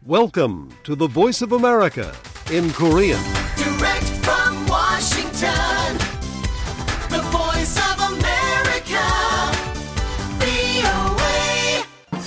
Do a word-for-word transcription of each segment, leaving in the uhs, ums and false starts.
Welcome to the Voice of America in Korean. Direct from Washington, the Voice of America, 브이오에이.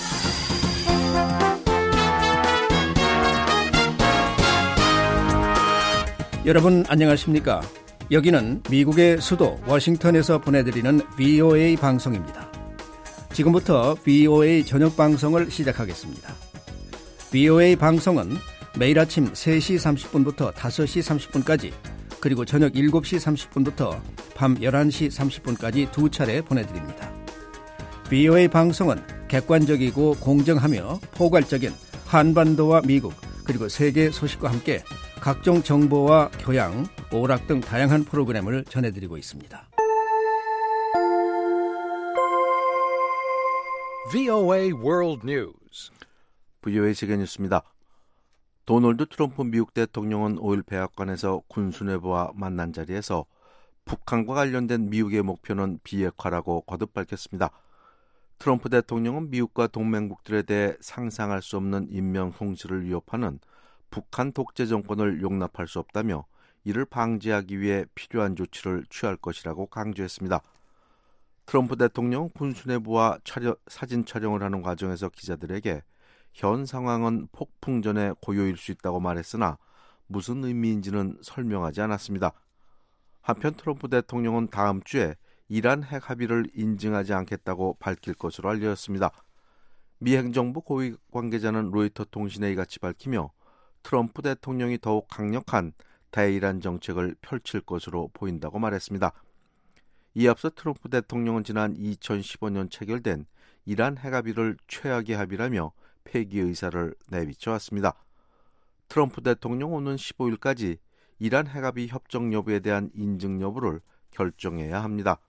여러분 안녕하십니까? 여기는 미국의 수도 워싱턴에서 보내드리는 브이오에이 방송입니다. 지금부터 브이오에이 저녁 방송을 시작하겠습니다. 브이오에이 방송은 매일 아침 세 시 삼십 분부터 다섯 시 삼십 분까지 그리고 저녁 일곱 시 삼십 분부터 밤 열한 시 삼십 분까지 두 차례 보내드립니다. 브이오에이 방송은 객관적이고 공정하며 포괄적인 한반도와 미국 그리고 세계 소식과 함께 각종 정보와 교양, 오락 등 다양한 프로그램을 전해드리고 있습니다. 브이오에이 World News. 브이오에이 세계 뉴스입니다. 도널드 트럼프 미국 대통령은 오일 백악관에서 군수뇌부와 만난 자리에서 북한과 관련된 미국의 목표는 비핵화라고 거듭 밝혔습니다. 트럼프 대통령은 미국과 동맹국들에 대해 상상할 수 없는 인명 손실을 위협하는 북한 독재 정권을 용납할 수 없다며 이를 방지하기 위해 필요한 조치를 취할 것이라고 강조했습니다. 트럼프 대통령은 군수뇌부와 촬영, 사진 촬영을 하는 과정에서 기자들에게 현 상황은 폭풍전의 고요일 수 있다고 말했으나 무슨 의미인지는 설명하지 않았습니다. 한편 트럼프 대통령은 다음 주에 이란 핵 합의를 인증하지 않겠다고 밝힐 것으로 알려졌습니다. 미 행정부 고위 관계자는 로이터 통신에 이같이 밝히며 트럼프 대통령이 더욱 강력한 대이란 정책을 펼칠 것으로 보인다고 말했습니다. 이에 앞서 트럼프 대통령은 지난 이천십오 년 체결된 이란 핵합의를 최악의 합의라며 폐기 의사를 내비쳐왔습니다. 트럼프 대통령은 오는 십오 일까지 이란 핵합의 협정 여부에 대한 인증 여부를 결정해야 합니다.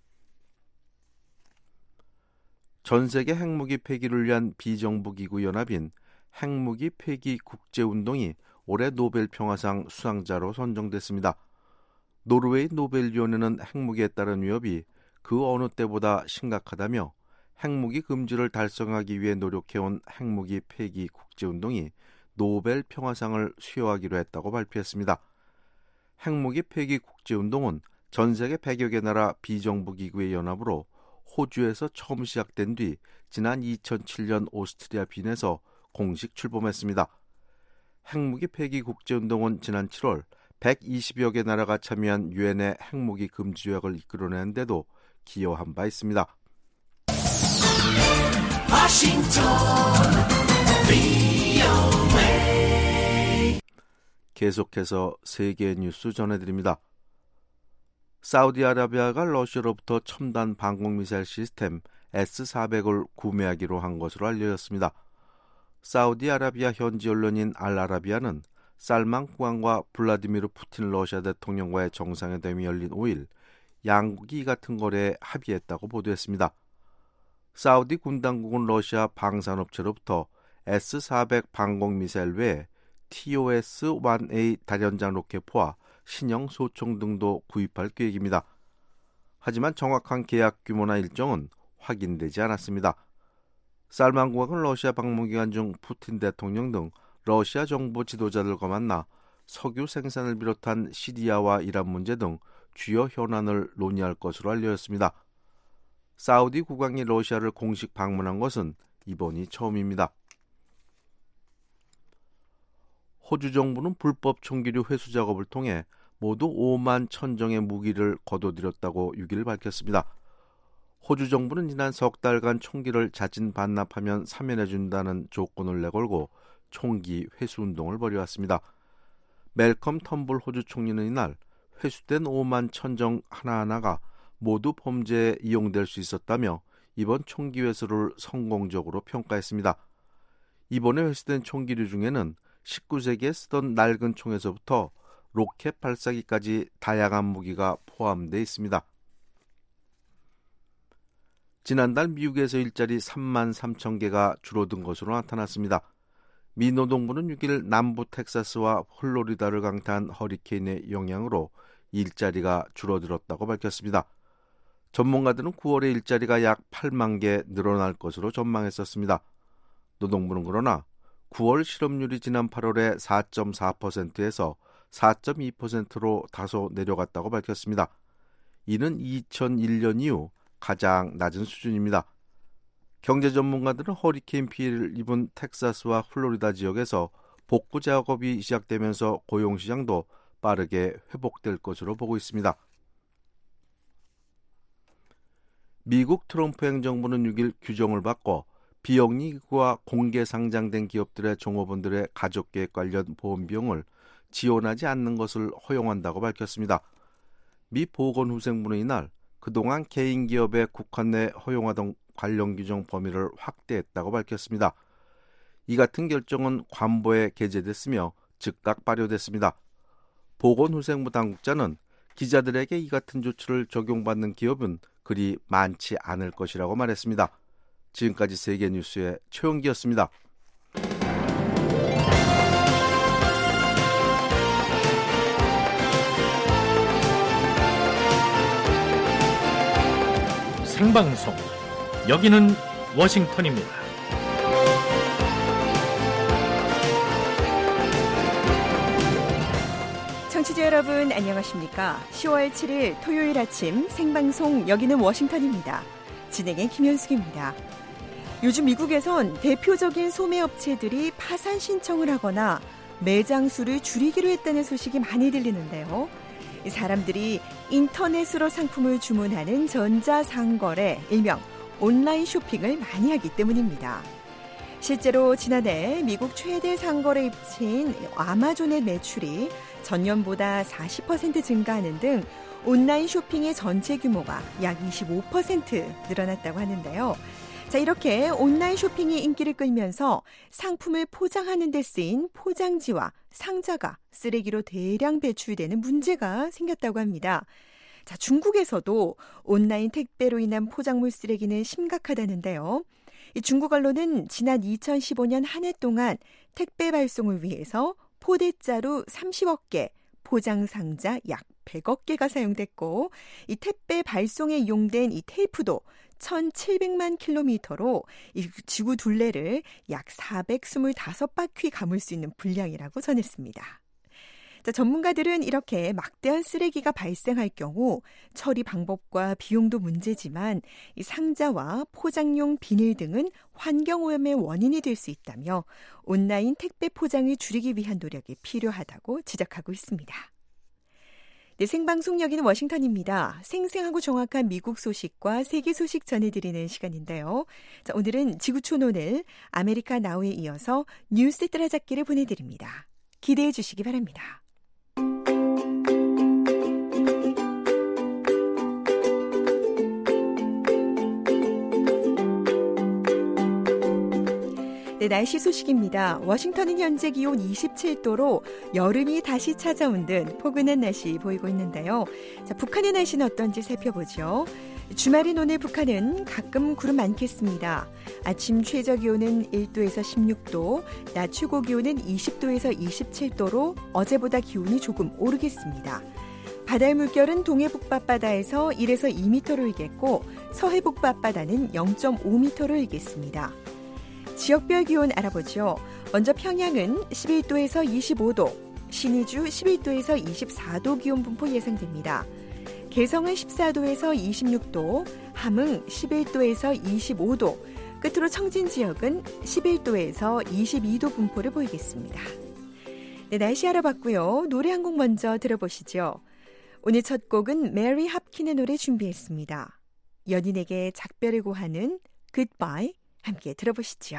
전 세계 핵무기 폐기를 위한 비정부기구 연합인 핵무기 폐기 국제운동이 올해 노벨 평화상 수상자로 선정됐습니다. 노르웨이 노벨위원회는 핵무기에 따른 위협이 그 어느 때보다 심각하다며 핵무기 금지를 달성하기 위해 노력해온 핵무기 폐기 국제운동이 노벨 평화상을 수여하기로 했다고 발표했습니다. 핵무기 폐기 국제운동은 전 세계 백여 개 나라 비정부기구의 연합으로 호주에서 처음 시작된 뒤 지난 이천칠 년 오스트리아 빈에서 공식 출범했습니다. 핵무기 폐기 국제운동은 지난 칠월 백이십여 개 나라가 참여한 유엔의 핵무기 금지 조약을 이끌어내는데도 기여한 바 있습니다. 워싱턴, 브이오에이. 계속해서 세계 뉴스 전해드립니다. 사우디아라비아가 러시아로부터 첨단 방공미사일 시스템 에스 사백을 구매하기로 한 것으로 알려졌습니다. 사우디아라비아 현지 언론인 알아라비아는 살만 국왕과 블라디미르 푸틴 러시아 대통령과의 정상회담이 열린 오 일 양국이 이 같은 거래에 합의했다고 보도했습니다. 사우디 군 당국은 러시아 방산업체로부터 에스 사백 방공미사일 외에 티오에스 일 에이 다련장 로켓포와 신형 소총 등도 구입할 계획입니다. 하지만 정확한 계약 규모나 일정은 확인되지 않았습니다. 살만 국왕은 러시아 방문 기간 중 푸틴 대통령 등 러시아 정부 지도자들과 만나 석유 생산을 비롯한 시리아와 이란 문제 등 주요 현안을 논의할 것으로 알려졌습니다. 사우디 국왕이 러시아를 공식 방문한 것은 이번이 처음입니다. 호주 정부는 불법 총기류 회수 작업을 통해 모두 오만 천정의 무기를 거둬들였다고 육 일 밝혔습니다. 호주 정부는 지난 석 달간 총기를 자진 반납하면 사면해준다는 조건을 내걸고 총기 회수 운동을 벌여왔습니다. 멜컴 텀블 호주 총리는 이날 회수된 오만 천정 하나하나가 모두 범죄에 이용될 수 있었다며 이번 총기 회수를 성공적으로 평가했습니다. 이번에 회수된 총기류 중에는 십구 세기에 쓰던 낡은 총에서부터 로켓 발사기까지 다양한 무기가 포함되어 있습니다. 지난달 미국에서 일자리 삼만 삼천 개가 줄어든 것으로 나타났습니다. 미 노동부는 육 일 남부 텍사스와 플로리다를 강타한 허리케인의 영향으로 일자리가 줄어들었다고 밝혔습니다. 전문가들은 구월에 일자리가 약 팔만 개 늘어날 것으로 전망했었습니다. 노동부는 그러나 구월 실업률이 지난 팔월에 사 점 사 퍼센트에서 사 점 이 퍼센트로 다소 내려갔다고 밝혔습니다. 이는 이천일 년 이후 가장 낮은 수준입니다. 경제 전문가들은 허리케인 피해를 입은 텍사스와 플로리다 지역에서 복구 작업이 시작되면서 고용시장도 빠르게 회복될 것으로 보고 있습니다. 미국 트럼프 행정부는 육 일 규정을 바꿔 비영리기구와 공개 상장된 기업들의 종업원들의 가족계획 관련 보험 비용을 지원하지 않는 것을 허용한다고 밝혔습니다. 미 보건후생부는 이날 그동안 개인 기업에 국한내 허용하던 관련 규정 범위를 확대했다고 밝혔습니다. 이 같은 결정은 관보에 게재됐으며 즉각 발효됐습니다. 보건후생부 당국자는 기자들에게 이 같은 조치를 적용받는 기업은 그리 많지 않을 것이라고 말했습니다. 지금까지 세계뉴스의 최영기였습니다. 생방송, 여기는 워싱턴입니다. 청취자 여러분 안녕하십니까? 시월 칠일 토요일 아침 생방송 여기는 워싱턴입니다. 진행의 김현숙입니다. 요즘 미국에선 대표적인 소매업체들이 파산 신청을 하거나 매장 수를 줄이기로 했다는 소식이 많이 들리는데요. 사람들이 인터넷으로 상품을 주문하는 전자상거래, 일명 온라인 쇼핑을 많이 하기 때문입니다. 실제로 지난해 미국 최대 상거래 입체인 아마존의 매출이 전년보다 사십 퍼센트 증가하는 등 온라인 쇼핑의 전체 규모가 약 이십오 퍼센트 늘어났다고 하는데요. 자, 이렇게 온라인 쇼핑이 인기를 끌면서 상품을 포장하는 데 쓰인 포장지와 상자가 쓰레기로 대량 배출되는 문제가 생겼다고 합니다. 자, 중국에서도 온라인 택배로 인한 포장물 쓰레기는 심각하다는데요. 이 중국 언론은 지난 이천십오 년 한 해 동안 택배 발송을 위해서 포대자루 삼십억 개, 포장 상자 약 백억 개가 사용됐고, 이 택배 발송에 이용된 이 테이프도 천칠백만 킬로미터로 이 지구 둘레를 약 사백이십오 바퀴 감을 수 있는 분량이라고 전했습니다. 자, 전문가들은 이렇게 막대한 쓰레기가 발생할 경우 처리 방법과 비용도 문제지만 이 상자와 포장용 비닐 등은 환경오염의 원인이 될 수 있다며 온라인 택배 포장을 줄이기 위한 노력이 필요하다고 지적하고 있습니다. 네, 생방송 여기는 워싱턴입니다. 생생하고 정확한 미국 소식과 세계 소식 전해드리는 시간인데요. 자, 오늘은 지구촌 오늘 아메리카 나우에 이어서 뉴스 따라잡기를 보내드립니다. 기대해 주시기 바랍니다. 네, 날씨 소식입니다. 워싱턴은 현재 기온 이십칠 도로 여름이 다시 찾아온 듯 포근한 날씨 보이고 있는데요. 자, 북한의 날씨는 어떤지 살펴보죠. 주말인 오늘 북한은 가끔 구름 많겠습니다. 아침 최저 기온은 일 도에서 십육 도, 낮 최고 기온은 이십 도에서 이십칠 도로 어제보다 기온이 조금 오르겠습니다. 바다의 물결은 동해 북바다에서 일에서 이 미터로 일겠고 서해 북바다는 영 점 오 미터로 일겠습니다. 지역별 기온 알아보죠. 먼저 평양은 십일 도에서 이십오 도, 신의주 십일 도에서 이십사 도 기온 분포 예상됩니다. 개성은 십사 도에서 이십육 도, 함흥 십일 도에서 이십오 도, 끝으로 청진 지역은 십일 도에서 이십이 도 분포를 보이겠습니다. 네, 날씨 알아봤고요. 노래 한 곡 먼저 들어보시죠. 오늘 첫 곡은 메리 합킨의 노래 준비했습니다. 연인에게 작별을 고하는 Goodbye 함께 들어보시죠.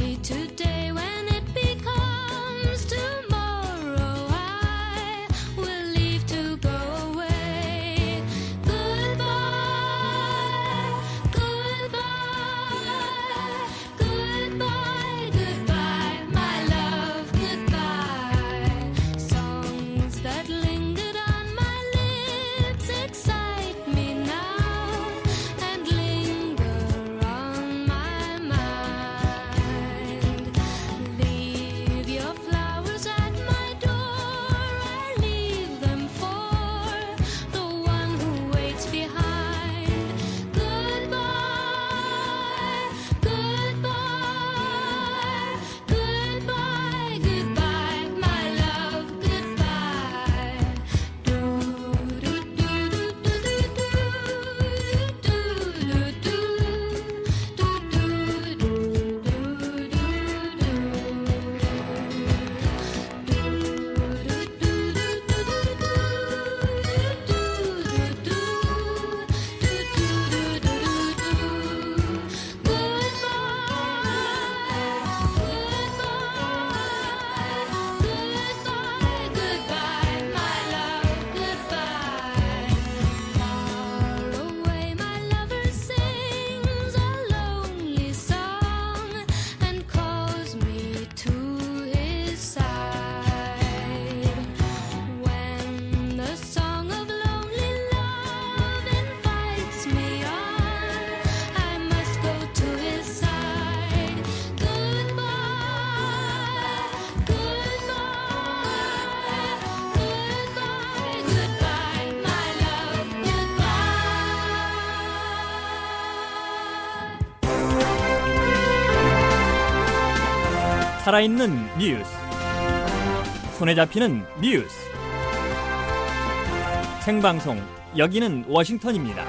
Will 살아있는 뉴스, 손에 잡히는 뉴스, 생방송 여기는 워싱턴입니다.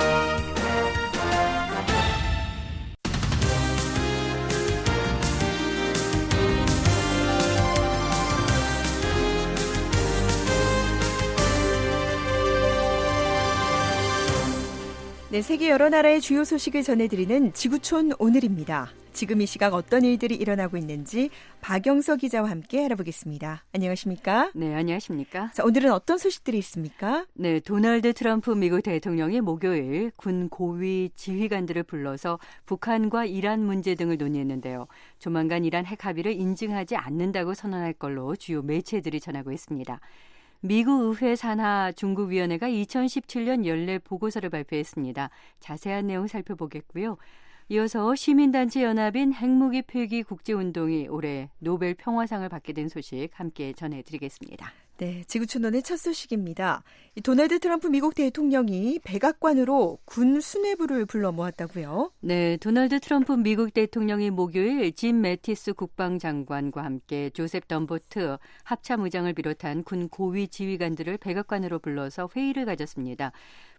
네, 세계 여러 나라의 주요 소식을 전해드리는 지구촌 오늘입니다. 지금 이 시각 어떤 일들이 일어나고 있는지 박영서 기자와 함께 알아보겠습니다. 안녕하십니까? 네, 안녕하십니까? 자, 오늘은 어떤 소식들이 있습니까? 네, 도널드 트럼프 미국 대통령이 목요일 군 고위 지휘관들을 불러서 북한과 이란 문제 등을 논의했는데요. 조만간 이란 핵 합의를 인증하지 않는다고 선언할 걸로 주요 매체들이 전하고 있습니다. 미국 의회 산하 중국위원회가 이천십칠 년 연례 보고서를 발표했습니다. 자세한 내용 살펴보겠고요. 이어서 시민단체 연합인 핵무기 폐기 국제운동이 올해 노벨 평화상을 받게 된 소식 함께 전해드리겠습니다. 네, 지구촌론의 첫 소식입니다. 이 도널드 트럼프 미국 대통령이 백악관으로 군 수뇌부를 불러 모았다고요? 네, 도널드 트럼프 미국 대통령이 목요일 짐 매티스 국방장관과 함께 조셉 덤보트 합참의장을 비롯한 군 고위 지휘관들을 백악관으로 불러서 회의를 가졌습니다.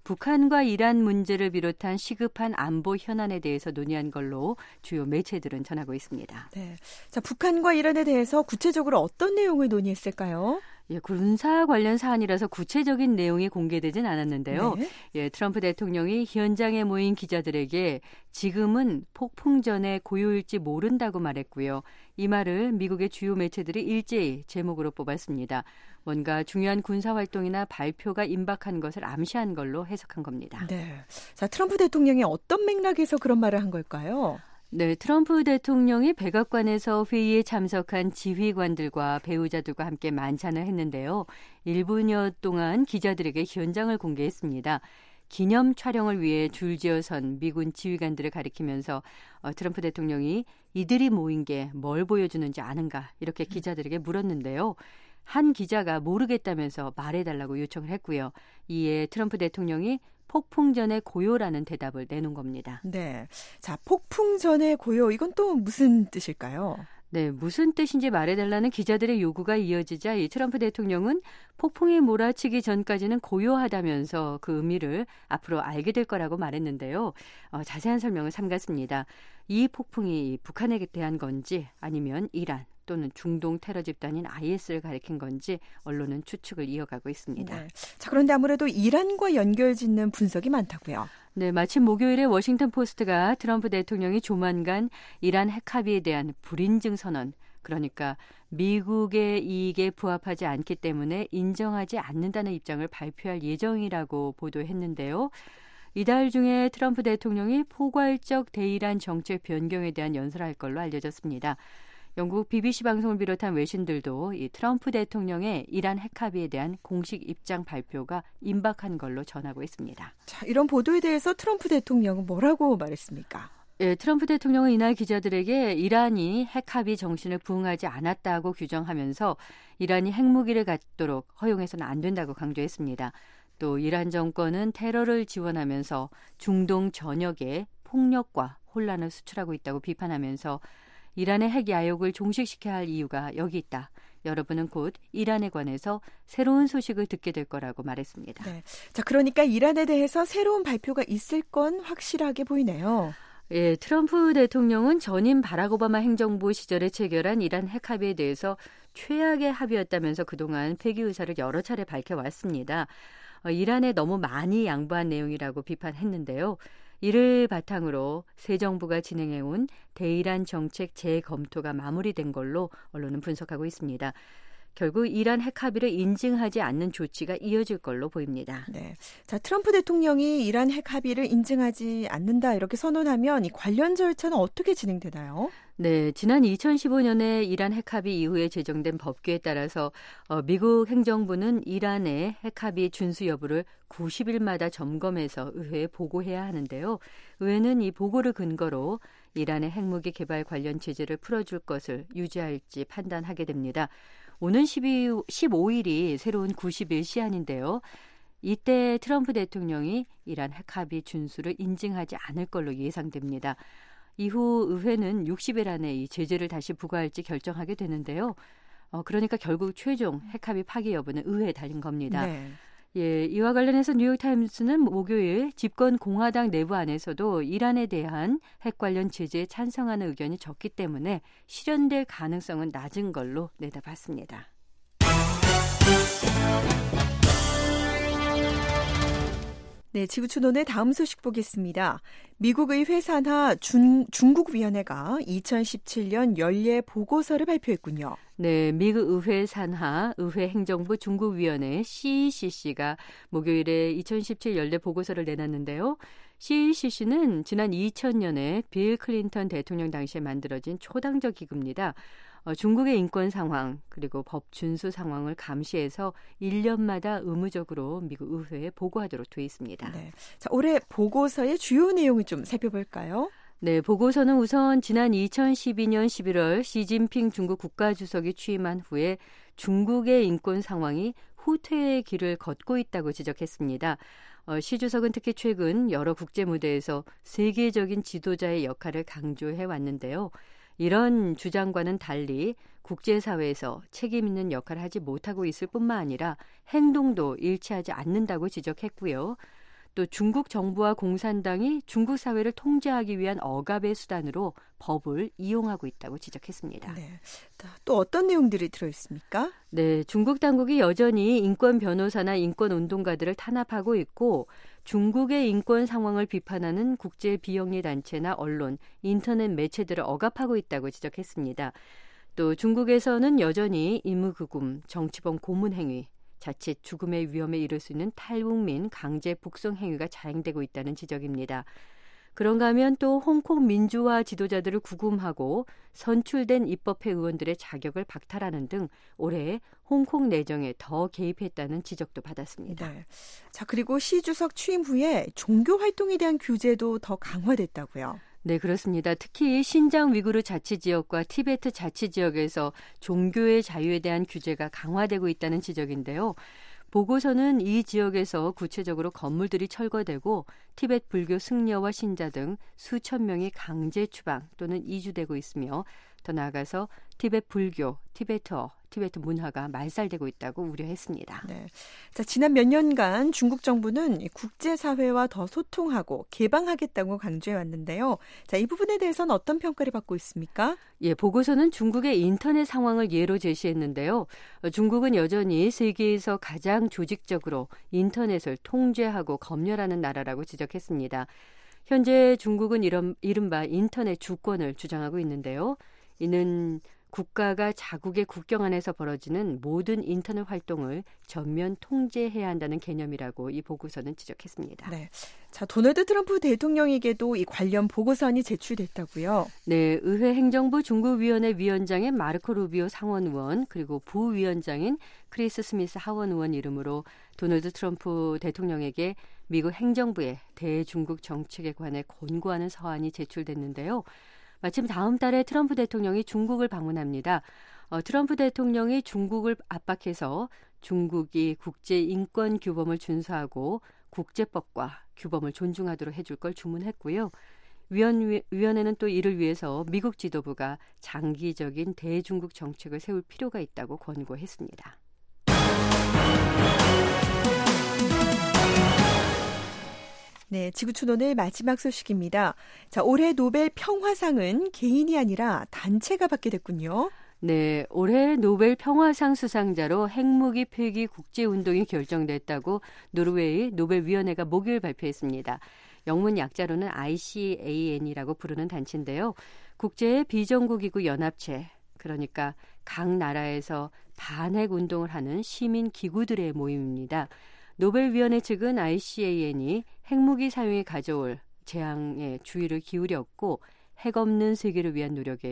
북한과 이란 문제를 비롯한 시급한 안보 현안에 대해서 논의한 걸로 주요 매체들은 전하고 있습니다. 네, 자, 북한과 이란에 대해서 구체적으로 어떤 내용을 논의했을까요? 예, 군사 관련 사안이라서 구체적인 내용이 공개되진 않았는데요. 네. 예, 트럼프 대통령이 현장에 모인 기자들에게 지금은 폭풍전의 고요일지 모른다고 말했고요. 이 말을 미국의 주요 매체들이 일제히 제목으로 뽑았습니다. 뭔가 중요한 군사활동이나 발표가 임박한 것을 암시한 걸로 해석한 겁니다. 네, 자, 트럼프 대통령이 어떤 맥락에서 그런 말을 한 걸까요? 네, 트럼프 대통령이 백악관에서 회의에 참석한 지휘관들과 배우자들과 함께 만찬을 했는데요. 일 분여 동안 기자들에게 현장을 공개했습니다. 기념 촬영을 위해 줄지어선 미군 지휘관들을 가리키면서 어, 트럼프 대통령이 이들이 모인 게 뭘 보여주는지 아는가 이렇게 기자들에게 물었는데요. 한 기자가 모르겠다면서 말해달라고 요청을 했고요. 이에 트럼프 대통령이 폭풍전의 고요라는 대답을 내놓은 겁니다. 네, 자, 폭풍전의 고요, 이건 또 무슨 뜻일까요? 네, 무슨 뜻인지 말해달라는 기자들의 요구가 이어지자 이 트럼프 대통령은 폭풍이 몰아치기 전까지는 고요하다면서 그 의미를 앞으로 알게 될 거라고 말했는데요. 어, 자세한 설명을 삼갔습니다. 이 폭풍이 북한에 대한 건지 아니면 이란 또는 중동 테러 집단인 아이에스를 가리킨 건지 언론은 추측을 이어가고 있습니다. 네. 자, 그런데 아무래도 이란과 연결짓는 분석이 많다고요. 네, 마침 목요일에 워싱턴 포스트가 트럼프 대통령이 조만간 이란 핵 합의에 대한 불인증 선언, 그러니까 미국의 이익에 부합하지 않기 때문에 인정하지 않는다는 입장을 발표할 예정이라고 보도했는데요. 이달 중에 트럼프 대통령이 포괄적 대이란 정책 변경에 대한 연설할 걸로 알려졌습니다. 영국 비비씨 방송을 비롯한 외신들도 이 트럼프 대통령의 이란 핵 합의에 대한 공식 입장 발표가 임박한 걸로 전하고 있습니다. 자, 이런 보도에 대해서 트럼프 대통령은 뭐라고 말했습니까? 예, 트럼프 대통령은 이날 기자들에게 이란이 핵 합의 정신을 부응하지 않았다고 규정하면서 이란이 핵무기를 갖도록 허용해서는 안 된다고 강조했습니다. 또 이란 정권은 테러를 지원하면서 중동 전역에 폭력과 혼란을 수출하고 있다고 비판하면서 이란의 핵 야욕을 종식시켜야 할 이유가 여기 있다. 여러분은 곧 이란에 관해서 새로운 소식을 듣게 될 거라고 말했습니다. 네. 자, 그러니까 이란에 대해서 새로운 발표가 있을 건 확실하게 보이네요. 예, 트럼프 대통령은 전임 바락 오바마 행정부 시절에 체결한 이란 핵 합의에 대해서 최악의 합의였다면서 그동안 폐기 의사를 여러 차례 밝혀왔습니다. 어, 이란에 너무 많이 양보한 내용이라고 비판했는데요. 이를 바탕으로 새 정부가 진행해온 대이란 정책 재검토가 마무리된 걸로 언론은 분석하고 있습니다. 결국 이란 핵 합의를 인증하지 않는 조치가 이어질 걸로 보입니다. 네, 자, 트럼프 대통령이 이란 핵 합의를 인증하지 않는다 이렇게 선언하면 이 관련 절차는 어떻게 진행되나요? 네, 지난 이천십오 년에 이란 핵 합의 이후에 제정된 법규에 따라서 어, 미국 행정부는 이란의 핵 합의 준수 여부를 구십 일마다 점검해서 의회에 보고해야 하는데요. 의회는 이 보고를 근거로 이란의 핵무기 개발 관련 제재를 풀어줄 것을 유지할지 판단하게 됩니다. 오는 십오 일이 새로운 구십 일 시한인데요. 이때 트럼프 대통령이 이란 핵 합의 준수를 인증하지 않을 걸로 예상됩니다. 이후 의회는 육십 일 안에 이 제재를 다시 부과할지 결정하게 되는데요. 어, 그러니까 결국 최종 핵합의 파기 여부는 의회에 달린 겁니다. 네. 예, 이와 관련해서 뉴욕타임스는 목요일 집권 공화당 내부 안에서도 이란에 대한 핵 관련 제재에 찬성하는 의견이 적기 때문에 실현될 가능성은 낮은 걸로 내다봤습니다. 네, 지구촌론의 다음 소식 보겠습니다. 미국의 회산하 중, 중국위원회가 이천십칠 년 연례 보고서를 발표했군요. 네, 미국 의회 산하 의회 행정부 중국위원회 씨이씨씨가 목요일에 이천십칠 연례 보고서를 내놨는데요. 씨이씨씨는 지난 이천 년에 빌 클린턴 대통령 당시에 만들어진 초당적 기구입니다. 어, 중국의 인권 상황 그리고 법 준수 상황을 감시해서 일 년마다 의무적으로 미국 의회에 보고하도록 돼 있습니다. 네. 자, 올해 보고서의 주요 내용을 좀 살펴볼까요? 네, 보고서는 우선 지난 이천십이 년 십일월 시진핑 중국 국가주석이 취임한 후에 중국의 인권 상황이 후퇴의 길을 걷고 있다고 지적했습니다. 어, 시 주석은 특히 최근 여러 국제 무대에서 세계적인 지도자의 역할을 강조해 왔는데요. 이런 주장과는 달리 국제사회에서 책임 있는 역할을 하지 못하고 있을 뿐만 아니라 행동도 일치하지 않는다고 지적했고요. 또 중국 정부와 공산당이 중국 사회를 통제하기 위한 억압의 수단으로 법을 이용하고 있다고 지적했습니다. 네. 또 어떤 내용들이 들어있습니까? 네, 중국 당국이 여전히 인권 변호사나 인권 운동가들을 탄압하고 있고 중국의 인권 상황을 비판하는 국제 비영리 단체나 언론, 인터넷 매체들을 억압하고 있다고 지적했습니다. 또 중국에서는 여전히 임의구금, 정치범 고문 행위, 자칫 죽음의 위험에 이를 수 있는 탈북민 강제 북송 행위가 자행되고 있다는 지적입니다. 그런가 하면 또 홍콩 민주화 지도자들을 구금하고 선출된 입법회 의원들의 자격을 박탈하는 등 올해 홍콩 내정에 더 개입했다는 지적도 받았습니다. 네. 자, 그리고 시 주석 취임 후에 종교 활동에 대한 규제도 더 강화됐다고요. 네, 그렇습니다. 특히 신장 위구르 자치지역과 티베트 자치지역에서 종교의 자유에 대한 규제가 강화되고 있다는 지적인데요. 보고서는 이 지역에서 구체적으로 건물들이 철거되고 티베트 불교 승려와 신자 등 수천 명이 강제 추방 또는 이주되고 있으며 더 나아가서 티베트 불교, 티베트어, 티베트 문화가 말살되고 있다고 우려했습니다. 네. 자, 지난 몇 년간 중국 정부는 국제사회와 더 소통하고 개방하겠다고 강조해왔는데요. 자, 이 부분에 대해서는 어떤 평가를 받고 있습니까? 예, 보고서는 중국의 인터넷 상황을 예로 제시했는데요. 중국은 여전히 세계에서 가장 조직적으로 인터넷을 통제하고 검열하는 나라라고 지적했습니다. 현재 중국은 이런, 이른바 인터넷 주권을 주장하고 있는데요. 이는 국가가 자국의 국경 안에서 벌어지는 모든 인터넷 활동을 전면 통제해야 한다는 개념이라고 이 보고서는 지적했습니다. 네. 자, 도널드 트럼프 대통령에게도 이 관련 보고서안이 제출됐다고요? 네, 의회 행정부 중국위원회 위원장인 마르코 루비오 상원의원 그리고 부위원장인 크리스 스미스 하원의원 이름으로 도널드 트럼프 대통령에게 미국 행정부의 대중국 정책에 관해 권고하는 서한이 제출됐는데요. 마침 다음 달에 트럼프 대통령이 중국을 방문합니다. 어, 트럼프 대통령이 중국을 압박해서 중국이 국제인권규범을 준수하고 국제법과 규범을 존중하도록 해줄 걸 주문했고요. 위원, 위원회는 또 이를 위해서 미국 지도부가 장기적인 대중국 정책을 세울 필요가 있다고 권고했습니다. 네, 지구촌 오늘 마지막 소식입니다. 자, 올해 노벨 평화상은 개인이 아니라 단체가 받게 됐군요. 네, 올해 노벨 평화상 수상자로 핵무기 폐기 국제운동이 결정됐다고 노르웨이 노벨위원회가 목요일 발표했습니다. 영문 약자로는 아이씨에이엔이라고 부르는 단체인데요. 국제 비정부기구 연합체, 그러니까 각 나라에서 반핵 운동을 하는 시민 기구들의 모임입니다. 노벨위원회 측은 아이씨에이엔이 핵무기 사용에 가져올 재앙에 주의를 기울였고 핵 없는 세계를 위한 노력에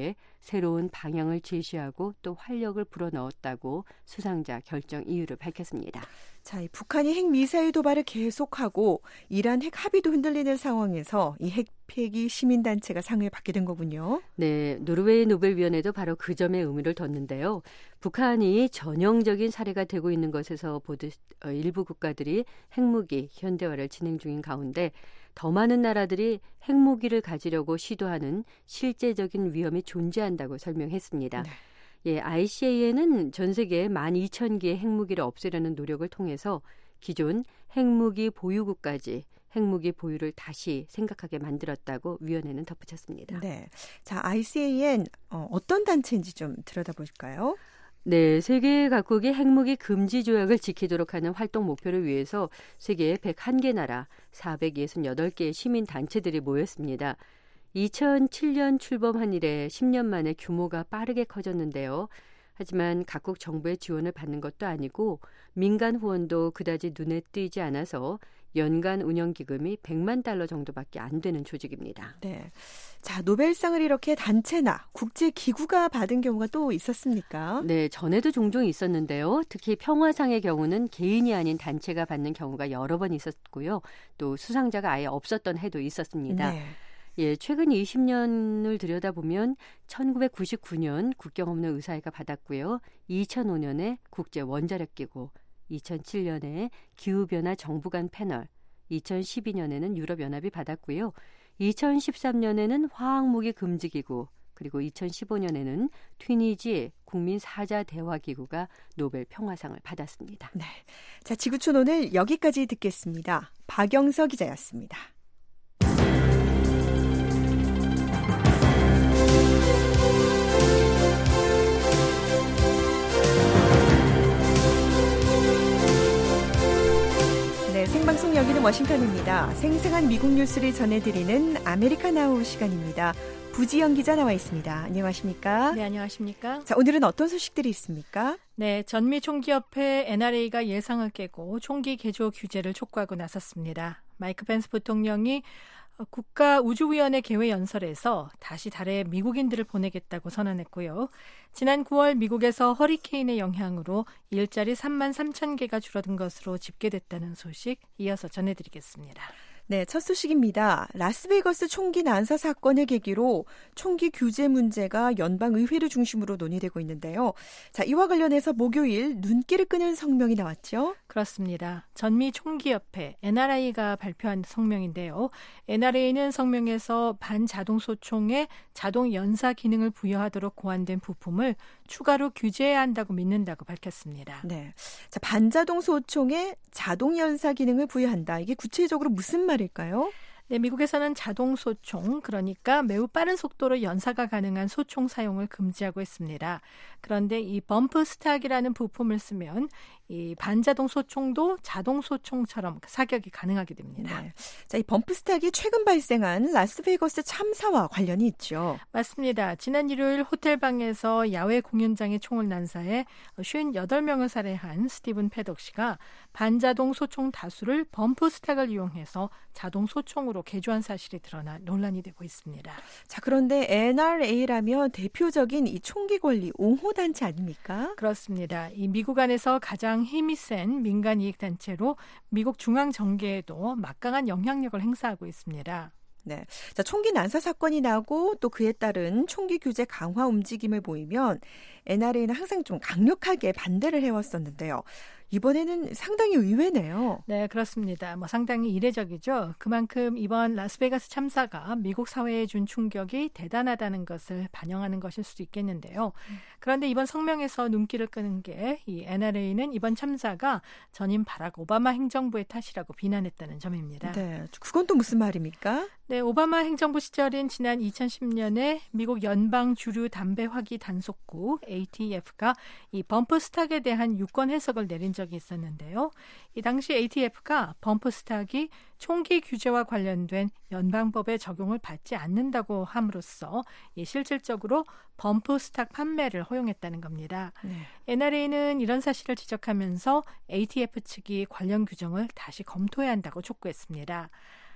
새로운 방향을 제시하고 또 활력을 불어넣었다고 수상자 결정 이유를 밝혔습니다. 자, 이 북한이 핵미사일 도발을 계속하고 이란 핵 합의도 흔들리는 상황에서 이 핵 폐기 시민단체가 상을 받게 된 거군요. 네, 노르웨이 노벨위원회도 바로 그 점에 의미를 뒀는데요. 북한이 전형적인 사례가 되고 있는 것에서 보듯 일부 국가들이 핵무기 현대화를 진행 중인 가운데 더 많은 나라들이 핵무기를 가지려고 시도하는 실제적인 위험이 존재한다고 설명했습니다. 네. 예, 아이씨에이에는 전 세계 만 이천 개의 핵무기를 없애려는 노력을 통해서 기존 핵무기 보유국까지 핵무기 보유를 다시 생각하게 만들었다고 위원회는 덧붙였습니다. 네, 자 아이씨에이엔 어, 어떤 단체인지 좀 들여다볼까요? 네, 세계 각국이 핵무기 금지 조약을 지키도록 하는 활동 목표를 위해서 세계 백일 개 나라 사백육십팔 개의 시민 단체들이 모였습니다. 이천칠 년 출범한 이래 십 년 만에 규모가 빠르게 커졌는데요. 하지만 각국 정부의 지원을 받는 것도 아니고 민간 후원도 그다지 눈에 띄지 않아서 연간 운영 기금이 백만 달러 정도밖에 안 되는 조직입니다. 네. 자, 노벨상을 이렇게 단체나 국제 기구가 받은 경우가 또 있었습니까? 네, 전에도 종종 있었는데요. 특히 평화상의 경우는 개인이 아닌 단체가 받는 경우가 여러 번 있었고요. 또 수상자가 아예 없었던 해도 있었습니다. 네. 예, 최근 이십 년을 들여다보면 천구백구십구 년 국경 없는 의사회가 받았고요. 이천오 년에 국제 원자력기구, 이천칠 년에 기후변화 정부 간 패널, 이천십이 년에는 유럽연합이 받았고요. 이천십삼 년에는 화학무기 금지기구, 그리고 이천십오 년에는 튀니지 국민사자대화기구가 노벨 평화상을 받았습니다. 네, 자 지구촌 오늘 여기까지 듣겠습니다. 박영서 기자였습니다. 네, 생방송 여기는 워싱턴입니다. 생생한 미국 뉴스를 전해드리는 아메리카나우 시간입니다. 부지영 기자 나와 있습니다. 안녕하십니까? 네, 안녕하십니까? 자, 오늘은 어떤 소식들이 있습니까? 네, 전미총기협회 엔알에이가 예상을 깨고 총기 개조 규제를 촉구하고 나섰습니다. 마이크 펜스 부통령이 국가우주위원회 개회 연설에서 다시 달에 미국인들을 보내겠다고 선언했고요. 지난 구월 미국에서 허리케인의 영향으로 일자리 삼만 삼천 개가 줄어든 것으로 집계됐다는 소식 이어서 전해드리겠습니다. 네, 첫 소식입니다. 라스베이거스 총기 난사 사건을 계기로 총기 규제 문제가 연방의회를 중심으로 논의되고 있는데요. 자, 이와 관련해서 목요일 눈길을 끄는 성명이 나왔죠? 그렇습니다. 전미총기협회 엔알에이가 발표한 성명인데요. 엔알에이는 성명에서 반자동소총에 자동 연사 기능을 부여하도록 고안된 부품을 추가로 규제해야 한다고 믿는다고 밝혔습니다. 네, 자, 반자동 소총에 자동 연사 기능을 부여한다. 이게 구체적으로 무슨 말일까요? 네, 미국에서는 자동 소총, 그러니까 매우 빠른 속도로 연사가 가능한 소총 사용을 금지하고 있습니다. 그런데 이 범프 스탁이라는 부품을 쓰면 이 반자동 소총도 자동 소총처럼 사격이 가능하게 됩니다. 네. 자, 이 범프 스탁이 최근 발생한 라스베이거스 참사와 관련이 있죠. 맞습니다. 지난 일요일 호텔 방에서 야외 공연장에 총을 난사해 오십팔 명을 살해한 스티븐 패덕 씨가 반자동 소총 다수를 범프 스탁을 이용해서 자동 소총으로 개조한 사실이 드러나 논란이 되고 있습니다. 자, 그런데 엔알에이라면 대표적인 이 총기 권리 옹호 단체 아닙니까? 그렇습니다. 이 미국 안에서 가장 힘이 센 민간 이익 단체로 미국 중앙 정계에도 막강한 영향력을 행사하고 있습니다. 네, 자, 총기 난사 사건이 나고 또 그에 따른 총기 규제 강화 움직임을 보이면 엔알에이는 항상 좀 강력하게 반대를 해왔었는데요. 이번에는 상당히 의외네요. 네, 그렇습니다. 뭐 상당히 이례적이죠. 그만큼 이번 라스베가스 참사가 미국 사회에 준 충격이 대단하다는 것을 반영하는 것일 수도 있겠는데요. 그런데 이번 성명에서 눈길을 끄는 게 이 엔알에이는 이번 참사가 전임 바락 오바마 행정부의 탓이라고 비난했다는 점입니다. 네, 그건 또 무슨 말입니까? 네, 오바마 행정부 시절인 지난 이천십 년에 미국 연방 주류 담배 화기 단속국 에이티에프가 이 범프 스탁에 대한 유권 해석을 내린 적이 있었는데요. 이 당시 에이티에프가 범프 스탁이 총기 규제와 관련된 연방법의 적용을 받지 않는다고 함으로써 이 실질적으로 범프 스탁 판매를 허용했다는 겁니다. 네. 엔알에이는 이런 사실을 지적하면서 에이티에프 측이 관련 규정을 다시 검토해야 한다고 촉구했습니다.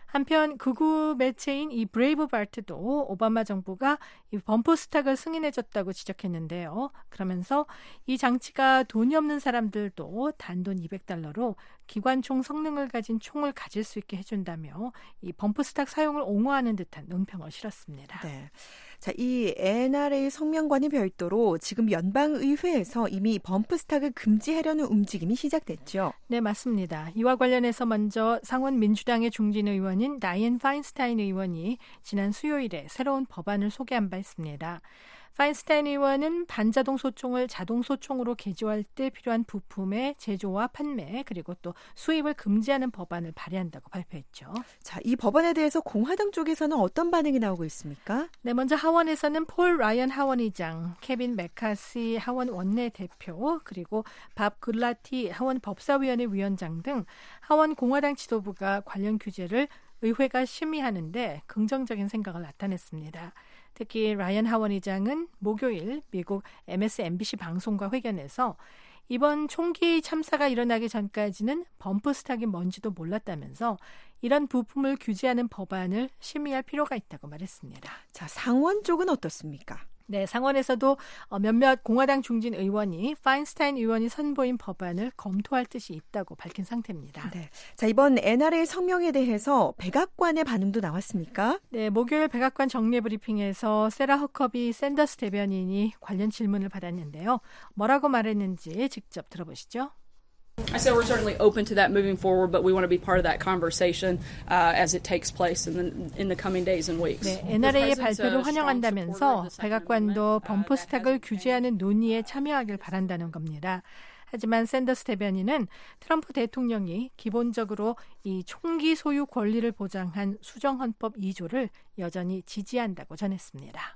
한편 극우 매체인 이 브레이브바르트도 오바마 정부가 이 범퍼 스탁을 승인해줬다고 지적했는데요. 그러면서 이 장치가 돈이 없는 사람들도 단돈 이백 달러로 기관총 성능을 가진 총을 가질 수 있게 해준다며 이 범퍼 스탁 사용을 옹호하는 듯한 논평을 실었습니다. 네. 자, 이 엔알에이 성명과는 별도로 지금 연방의회에서 이미 범프 스탁을 금지하려는 움직임이 시작됐죠. 네, 맞습니다. 이와 관련해서 먼저 상원 민주당의 중진 의원인 다이앤 파인스타인 의원이 지난 수요일에 새로운 법안을 소개한 바 있습니다. 파인스타인 의원은 반자동 소총을 자동 소총으로 개조할 때 필요한 부품의 제조와 판매 그리고 또 수입을 금지하는 법안을 발의한다고 발표했죠. 자, 이 법안에 대해서 공화당 쪽에서는 어떤 반응이 나오고 있습니까? 네, 먼저 하원에서는 폴 라이언 하원의장, 케빈 맥카시 하원 원내대표, 그리고 밥 글라티 하원 법사위원회 위원장 등 하원 공화당 지도부가 관련 규제를 의회가 심의하는데 긍정적인 생각을 나타냈습니다. 특히 라이언 하원의장은 목요일 미국 엠에스엔비씨 방송과 회견에서 이번 총기 참사가 일어나기 전까지는 범프 스탁이 뭔지도 몰랐다면서 이런 부품을 규제하는 법안을 심의할 필요가 있다고 말했습니다. 자, 상원 쪽은 어떻습니까? 네, 상원에서도 몇몇 공화당 중진 의원이 파인스타인 의원이 선보인 법안을 검토할 뜻이 있다고 밝힌 상태입니다. 네. 자, 이번 엔알에이 성명에 대해서 백악관의 반응도 나왔습니까? 네, 목요일 백악관 정례 브리핑에서 세라 허커비 샌더스 대변인이 관련 질문을 받았는데요. 뭐라고 말했는지 직접 들어보시죠. I said we're certainly open to that moving forward, but we want to be part of that conversation uh, as it takes place in the, in the coming days and weeks. 네, 엔알에이의 발표를 환영한다면서 백악관도 범프 스탁을 규제하는 논의에 참여하길 바란다는 겁니다. 하지만 샌더스 대변인은 트럼프 대통령이 기본적으로 이 총기 소유 권리를 보장한 수정헌법 이 조를 여전히 지지한다고 전했습니다.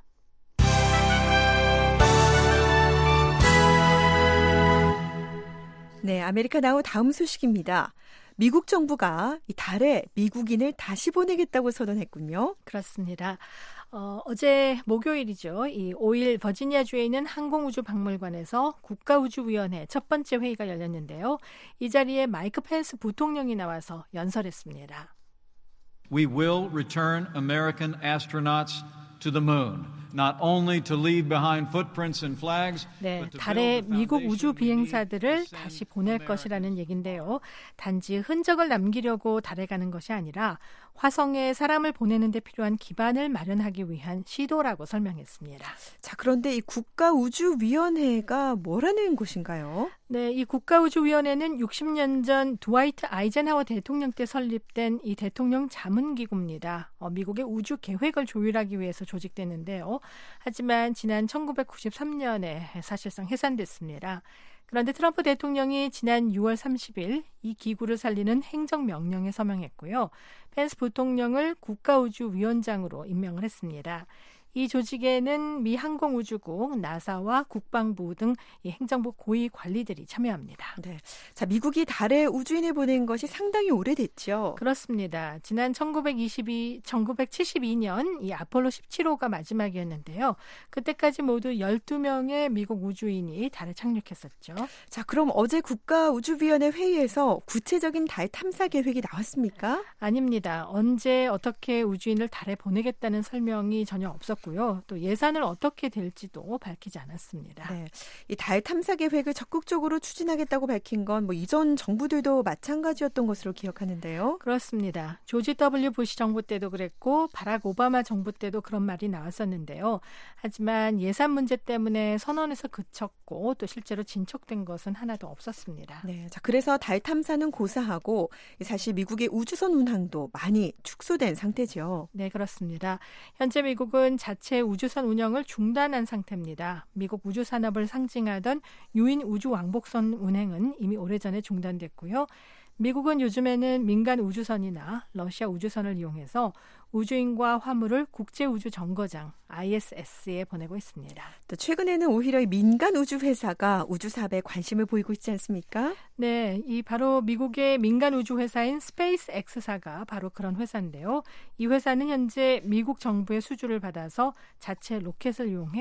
네, 아메리카 나우 다음 소식입니다. 미국 정부가 이 달에 미국인을 다시 보내겠다고 선언했군요. 그렇습니다. 어, 어제 목요일이죠. 이 오일 버지니아주에 있는 항공우주박물관에서 국가우주위원회 첫 번째 회의가 열렸는데요. 이 자리에 마이크 펜스 부통령이 나와서 연설했습니다. We will return American astronauts to the moon. Not only to leave behind footprints and flags, 네, 달에 미국 우주 비행사들을 다시 보낼 것이라는 얘긴데요. 단지 흔적을 남기려고 달에 가는 것이 아니라 화성에 사람을 보내는 데 필요한 기반을 마련하기 위한 시도라고 설명했습니다. 자, 그런데 이 국가우주위원회가 뭐라는 곳인가요? 네, 이 국가우주위원회는 육십 년 전 드와이트 아이젠하워 대통령 때 설립된 이 대통령 자문기구입니다. 어, 미국의 우주 계획을 조율하기 위해서 조직됐는데요. 하지만 지난 천구백구십삼 년에 사실상 해산됐습니다. 그런데 트럼프 대통령이 지난 유월 삼십일 이 기구를 살리는 행정명령에 서명했고요. 펜스 부통령을 국가우주위원장으로 임명을 했습니다. 이 조직에는 미 항공우주국, 나사와 국방부 등 이 행정부 고위 관리들이 참여합니다. 네, 자, 미국이 달에 우주인을 보낸 것이 상당히 오래됐죠. 그렇습니다. 지난 천구백이십이, 천구백칠십이 년 이 아폴로 십칠 호가 마지막이었는데요. 그때까지 모두 열두 명의 미국 우주인이 달에 착륙했었죠. 자, 그럼 어제 국가우주위원회 회의에서 구체적인 달 탐사 계획이 나왔습니까? 아닙니다. 언제 어떻게 우주인을 달에 보내겠다는 설명이 전혀 없었고요. 또 예산을 어떻게 될지도 밝히지 않았습니다. 네, 이 달 탐사 계획을 적극적으로 추진하겠다고 밝힌 건 뭐 이전 정부들도 마찬가지였던 것으로 기억하는데요. 그렇습니다. 조지 더블유 부시 정부 때도 그랬고 바락 오바마 정부 때도 그런 말이 나왔었는데요. 하지만 예산 문제 때문에 선언에서 그쳤고 또 실제로 진척된 것은 하나도 없었습니다. 네, 자, 그래서 달 탐사는 고사하고 사실 미국의 우주선 운항도 많이 축소된 상태죠. 네, 그렇습니다. 현재 미국은 자체 우주선 운영을 중단한 상태입니다. 미국 우주산업을 상징하던 유인 우주 왕복선 운행은 이미 오래전에 중단됐고요. 미국은 요즘에는 민간 우주선이나 러시아 우주선을 이용해서 우주인과 화물을 국제우주정거장 아이에스에스에 보내고 있습니다. 또 최근에는 오히려 민간 우주 회사가 우주 사업에 관심을 보이고 있지 않습니까? 네, 이 바로 미국의 민간 우주 회사인 스페이스X사가 바로 그런 회사인데요. 이 회사는 현재 미국 정부의 수주를 받아서 자체 로켓을 이용해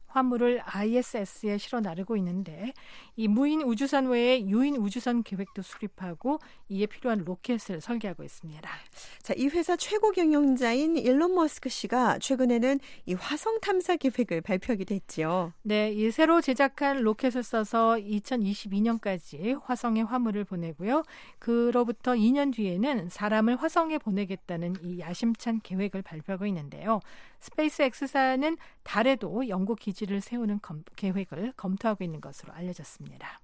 화물을 아이에스에스에 실어 나르고 있는데 이 무인 우주선 외에 유인 우주선 계획도 수립하고 이에 필요한 로켓을 설계하고 있습니다. 자, 이 회사 최고 경영자인 일론 머스크 씨가 최근에는 이 화성 탐사 계획을 발표하기도 했죠. 네, 이 새로 제작한 로켓을 써서 이천이십이 년까지 화성에 화물을 보내고요. 그로부터 이 년 뒤에는 사람을 화성에 보내겠다는 이 야심찬 계획을 발표하고 있는데요. 스페이스X사는 달에도 연구 기지를 세우는 검, 계획을 검토하고 있는 것으로 알려졌습니다.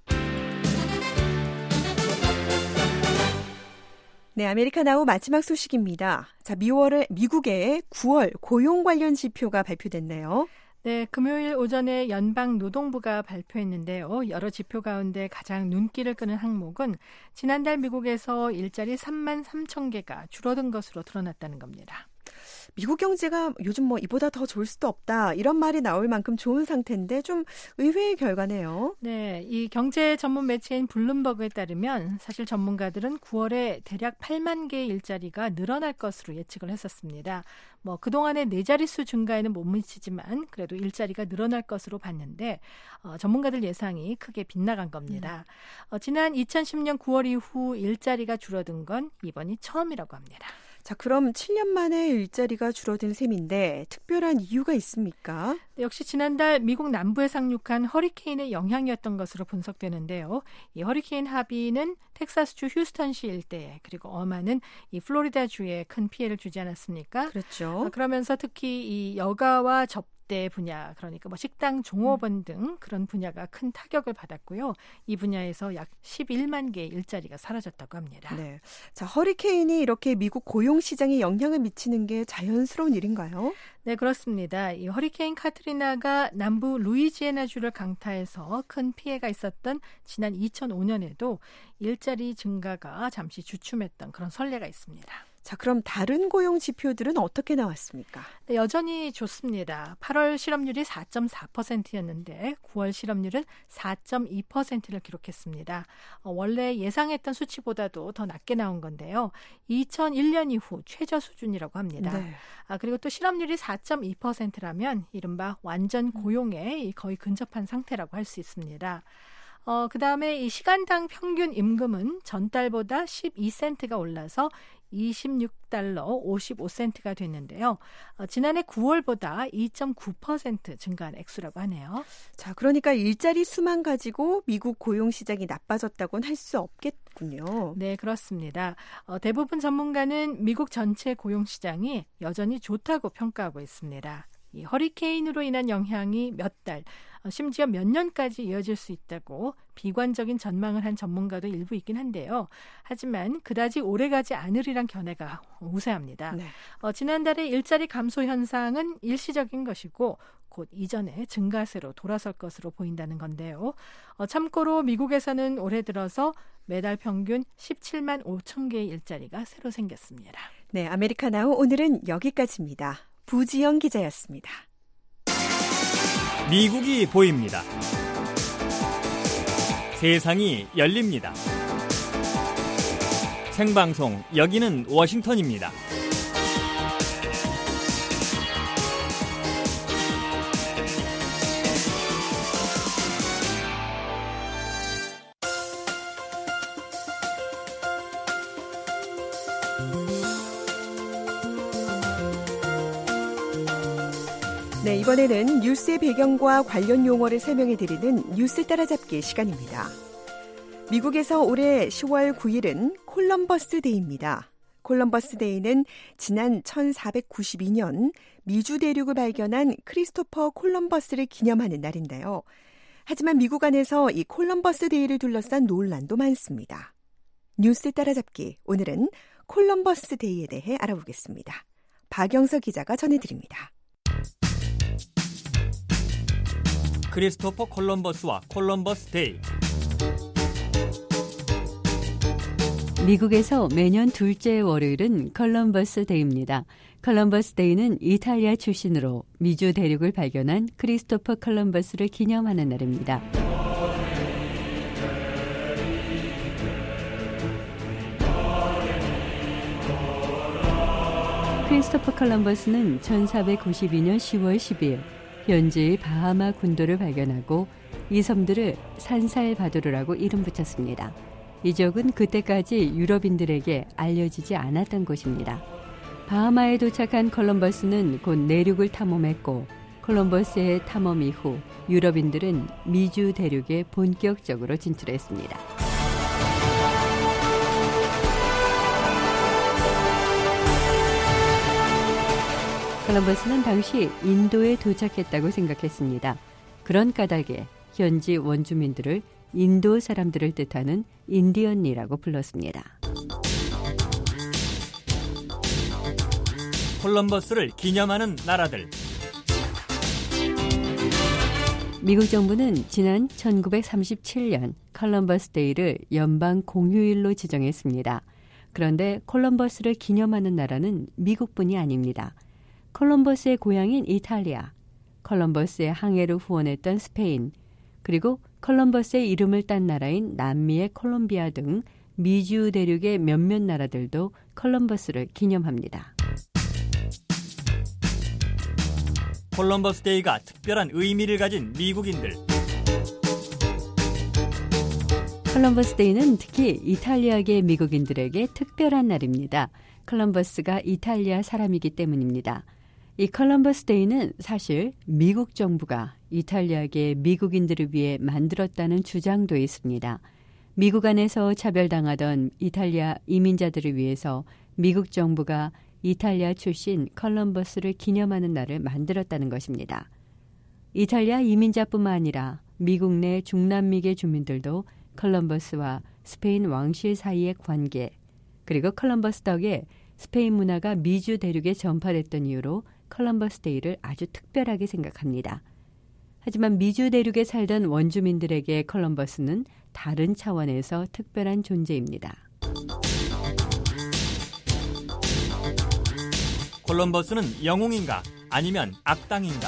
네, 아메리카나우 마지막 소식입니다. 자, 미월에 미국의 구월 고용 관련 지표가 발표됐네요. 네, 금요일 오전에 연방노동부가 발표했는데요. 여러 지표 가운데 가장 눈길을 끄는 항목은 지난달 미국에서 일자리 삼만 삼천 개가 줄어든 것으로 드러났다는 겁니다. 미국 경제가 요즘 뭐 이보다 더 좋을 수도 없다 이런 말이 나올 만큼 좋은 상태인데 좀 의외의 결과네요. 네, 이 경제 전문 매체인 블룸버그에 따르면 사실 전문가들은 구월에 대략 팔만 개의 일자리가 늘어날 것으로 예측을 했었습니다. 뭐 그동안의 네 자릿수 증가에는 못 미치지만 그래도 일자리가 늘어날 것으로 봤는데 어, 전문가들 예상이 크게 빗나간 겁니다. 어, 지난 이천십 년 구월 이후 일자리가 줄어든 건 이번이 처음이라고 합니다. 자, 그럼 칠 년 만에 일자리가 줄어든 셈인데 특별한 이유가 있습니까? 네, 역시 지난달 미국 남부에 상륙한 허리케인의 영향이었던 것으로 분석되는데요. 이 허리케인 하비는 텍사스주 휴스턴시 일대에 그리고 어마는 이 플로리다주에 큰 피해를 주지 않았습니까? 그렇죠. 아, 그러면서 특히 이 여가와 접대 분야, 그러니까 뭐 식당, 종업원 등 그런 분야가 큰 타격을 받았고요. 이 분야에서 약 십일만 개의 일자리가 사라졌다고 합니다. 네, 자, 허리케인이 이렇게 미국 고용 시장에 영향을 미치는 게 자연스러운 일인가요? 네, 그렇습니다. 이 허리케인 카트리나가 남부 루이지애나주를 강타해서 큰 피해가 있었던 지난 이천오 년에도 일자리 증가가 잠시 주춤했던 그런 선례가 있습니다. 자, 그럼 다른 고용 지표들은 어떻게 나왔습니까? 네, 여전히 좋습니다. 팔월 실업률이 사 점 사 퍼센트였는데 구월 실업률은 사 점 이 퍼센트를 기록했습니다. 어, 원래 예상했던 수치보다도 더 낮게 나온 건데요. 이천일 년 이후 최저 수준이라고 합니다. 네. 아, 그리고 또 실업률이 사 점 이 퍼센트라면 이른바 완전 고용에 거의 근접한 상태라고 할 수 있습니다. 어, 그다음에 이 시간당 평균 임금은 전달보다 십이 센트가 올라서 이십육 달러 오십오 센트가 됐는데요. 어, 지난해 구월보다 이 점 구 퍼센트 증가한 액수라고 하네요. 자, 그러니까 일자리 수만 가지고 미국 고용 시장이 나빠졌다고는 할 수 없겠군요. 네, 그렇습니다. 어, 대부분 전문가는 미국 전체 고용 시장이 여전히 좋다고 평가하고 있습니다. 이 허리케인으로 인한 영향이 몇 달, 심지어 몇 년까지 이어질 수 있다고 비관적인 전망을 한 전문가도 일부 있긴 한데요. 하지만 그다지 오래가지 않으리란 견해가 우세합니다. 네. 어, 지난달의 일자리 감소 현상은 일시적인 것이고 곧 이전의 증가세로 돌아설 것으로 보인다는 건데요. 어, 참고로 미국에서는 올해 들어서 매달 평균 십칠만 오천 개의 일자리가 새로 생겼습니다. 네, 아메리카나우 오늘은 여기까지입니다. 부지영 기자였습니다. 미국이 보입니다. 세상이 열립니다. 생방송 여기는 워싱턴입니다. 네, 이번에는 뉴스의 배경과 관련 용어를 설명해드리는 뉴스 따라잡기 시간입니다. 미국에서 올해 시월 구일은 콜럼버스 데이입니다. 콜럼버스 데이는 지난 천사백구십이 년 미주 대륙을 발견한 크리스토퍼 콜럼버스를 기념하는 날인데요. 하지만 미국 안에서 이 콜럼버스 데이를 둘러싼 논란도 많습니다. 뉴스 따라잡기, 오늘은 콜럼버스 데이에 대해 알아보겠습니다. 박영서 기자가 전해드립니다. 크리스토퍼 콜럼버스와 콜럼버스 데이. 미국에서 매년 둘째 월요일은 콜럼버스 데이입니다. 콜럼버스 데이는 이탈리아 출신으로 미주 대륙을 발견한 크리스토퍼 콜럼버스를 기념하는 날입니다. 크리스토퍼 콜럼버스는 천사백구십이 년 시월 십이일 현지의 바하마 군도를 발견하고 이 섬들을 산살바도르라고 이름 붙였습니다. 이 지역은 그때까지 유럽인들에게 알려지지 않았던 곳입니다. 바하마에 도착한 콜럼버스는 곧 내륙을 탐험했고 콜럼버스의 탐험 이후 유럽인들은 미주 대륙에 본격적으로 진출했습니다. 콜럼버스는 당시 인도에 도착했다고 생각했습니다. 그런 까닭에 현지 원주민들을 인도 사람들을 뜻하는 인디언이라고 불렀습니다. 콜럼버스를 기념하는 나라들. 미국 정부는 지난 천구백삼십칠 년 콜럼버스 데이를 연방 공휴일로 지정했습니다. 그런데 콜럼버스를 기념하는 나라는 미국뿐이 아닙니다. 콜럼버스의 고향인 이탈리아, 콜럼버스의 항해를 후원했던 스페인, 그리고 콜럼버스의 이름을 딴 나라인 남미의 콜롬비아 등 미주 대륙의 몇몇 나라들도 콜럼버스를 기념합니다. 콜럼버스 데이가 특별한 의미를 가진 미국인들. 콜럼버스 데이는 특히 이탈리아계 미국인들에게 특별한 날입니다. 콜럼버스가 이탈리아 사람이기 때문입니다. 이 콜럼버스 데이는 사실 미국 정부가 이탈리아계 미국인들을 위해 만들었다는 주장도 있습니다. 미국 안에서 차별당하던 이탈리아 이민자들을 위해서 미국 정부가 이탈리아 출신 콜럼버스를 기념하는 날을 만들었다는 것입니다. 이탈리아 이민자뿐만 아니라 미국 내 중남미계 주민들도 콜럼버스와 스페인 왕실 사이의 관계, 그리고 콜럼버스 덕에 스페인 문화가 미주 대륙에 전파됐던 이유로 콜럼버스 데이를 아주 특별하게 생각합니다. 하지만 미주 대륙에 살던 원주민들에게 콜럼버스는 다른 차원에서 특별한 존재입니다. 콜럼버스는 영웅인가 아니면 악당인가?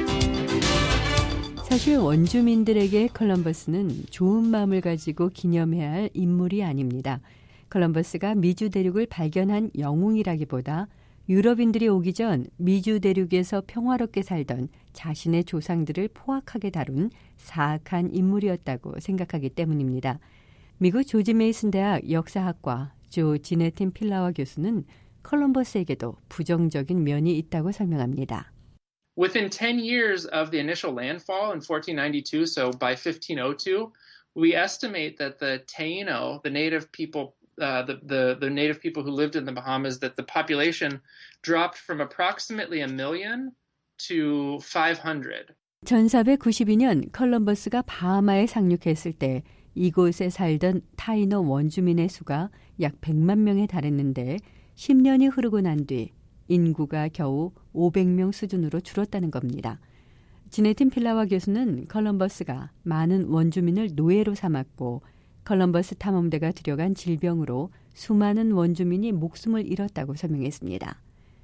사실 원주민들에게 콜럼버스는 좋은 마음을 가지고 기념해야 할 인물이 아닙니다. 콜럼버스가 미주 대륙을 발견한 영웅이라기보다 유럽인들이 오기 전 미주 대륙에서 평화롭게 살던 자신의 조상들을 포악하게 다룬 사악한 인물이었다고 생각하기 때문입니다. 미국 조지 메이슨 대학 역사학과 조 지네틴 필라와 교수는 콜럼버스에게도 부정적인 면이 있다고 설명합니다. Within ten years of the initial landfall in fourteen ninety-two, so by fifteen oh two, we estimate that the Taino, the native people Uh, the, the, the native people who lived in the Bahamas, that the population dropped from approximately a million to five hundred. 천사백구십이 년 콜럼버스가 바하마에 상륙했을 때 이곳에 살던 타이노 원주민의 수가 약 백만 명에 달했는데 십 년이 흐르고 난 뒤 인구가 겨우 오백 명 수준으로 줄었다는 겁니다. 지네틴 필라와 교수는 콜럼버스가 많은 원주민을 노예로 삼았고 콜럼버스 탐험대가 들여간 질병으로 수많은 원주민이 목숨을 잃었다고 설명했습니다.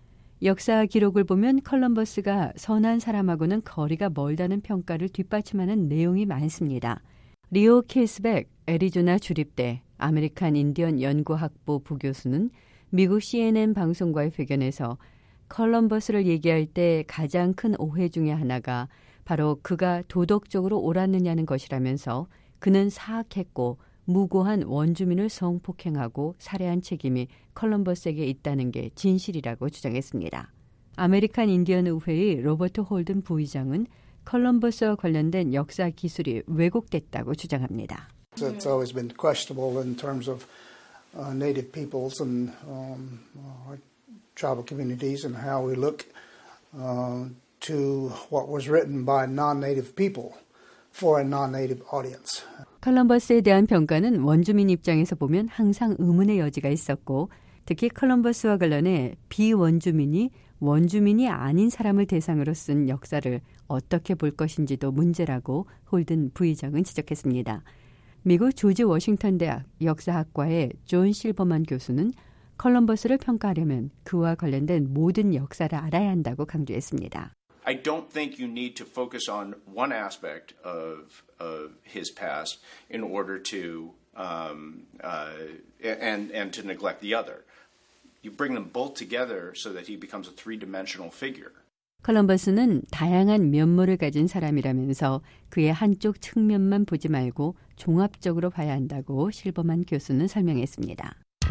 역사 기록을 보면 콜럼버스가 선한 사람하고는 거리가 멀다는 평가를 뒷받침하는 내용이 많습니다. 리오 킬스백 애리조나 주립대 아메리칸 인디언 연구학부 부교수는 미국 씨엔엔 방송과의 회견에서 콜럼버스를 얘기할 때 가장 큰 오해 중에 하나가 바로 그가 도덕적으로 옳았느냐는 것이라면서 그는 사악했고 무고한 원주민을 성폭행하고 살해한 책임이 콜럼버스에게 있다는 게 진실이라고 주장했습니다. 아메리칸 인디언 의회의 로버트 홀든 부의장은 콜럼버스와 관련된 역사 기술이 왜곡됐다고 주장합니다. It's always been questionable in terms of uh, native peoples and um, uh, tribal communities and how we look uh, to what was written by non-native people. For a non-native audience. 콜럼버스에 대한 평가는 원주민 입장에서 보면 항상 의문의 여지가 있었고 특히 콜럼버스와 관련해 비원주민이 원주민이 아닌 사람을 대상으로 쓴 역사를 어떻게 볼 것인지도 문제라고 홀든 부의장은 지적했습니다. 미국 조지 워싱턴 대학 역사학과의 존 실버만 교수는 콜럼버스를 평가하려면 그와 관련된 모든 역사를 알아야 한다고 강조했습니다. I don't think you need to focus on one aspect of of his past in order to um, uh, and and to neglect the other. You bring them both together so that he becomes a three-dimensional figure. 컬럼버스는 다양한 면모를 가진 사람이라면서 그의 한쪽 측면만 보지 말고 종합적으로 봐야 한다고 실버만 교수는 설명했습니다.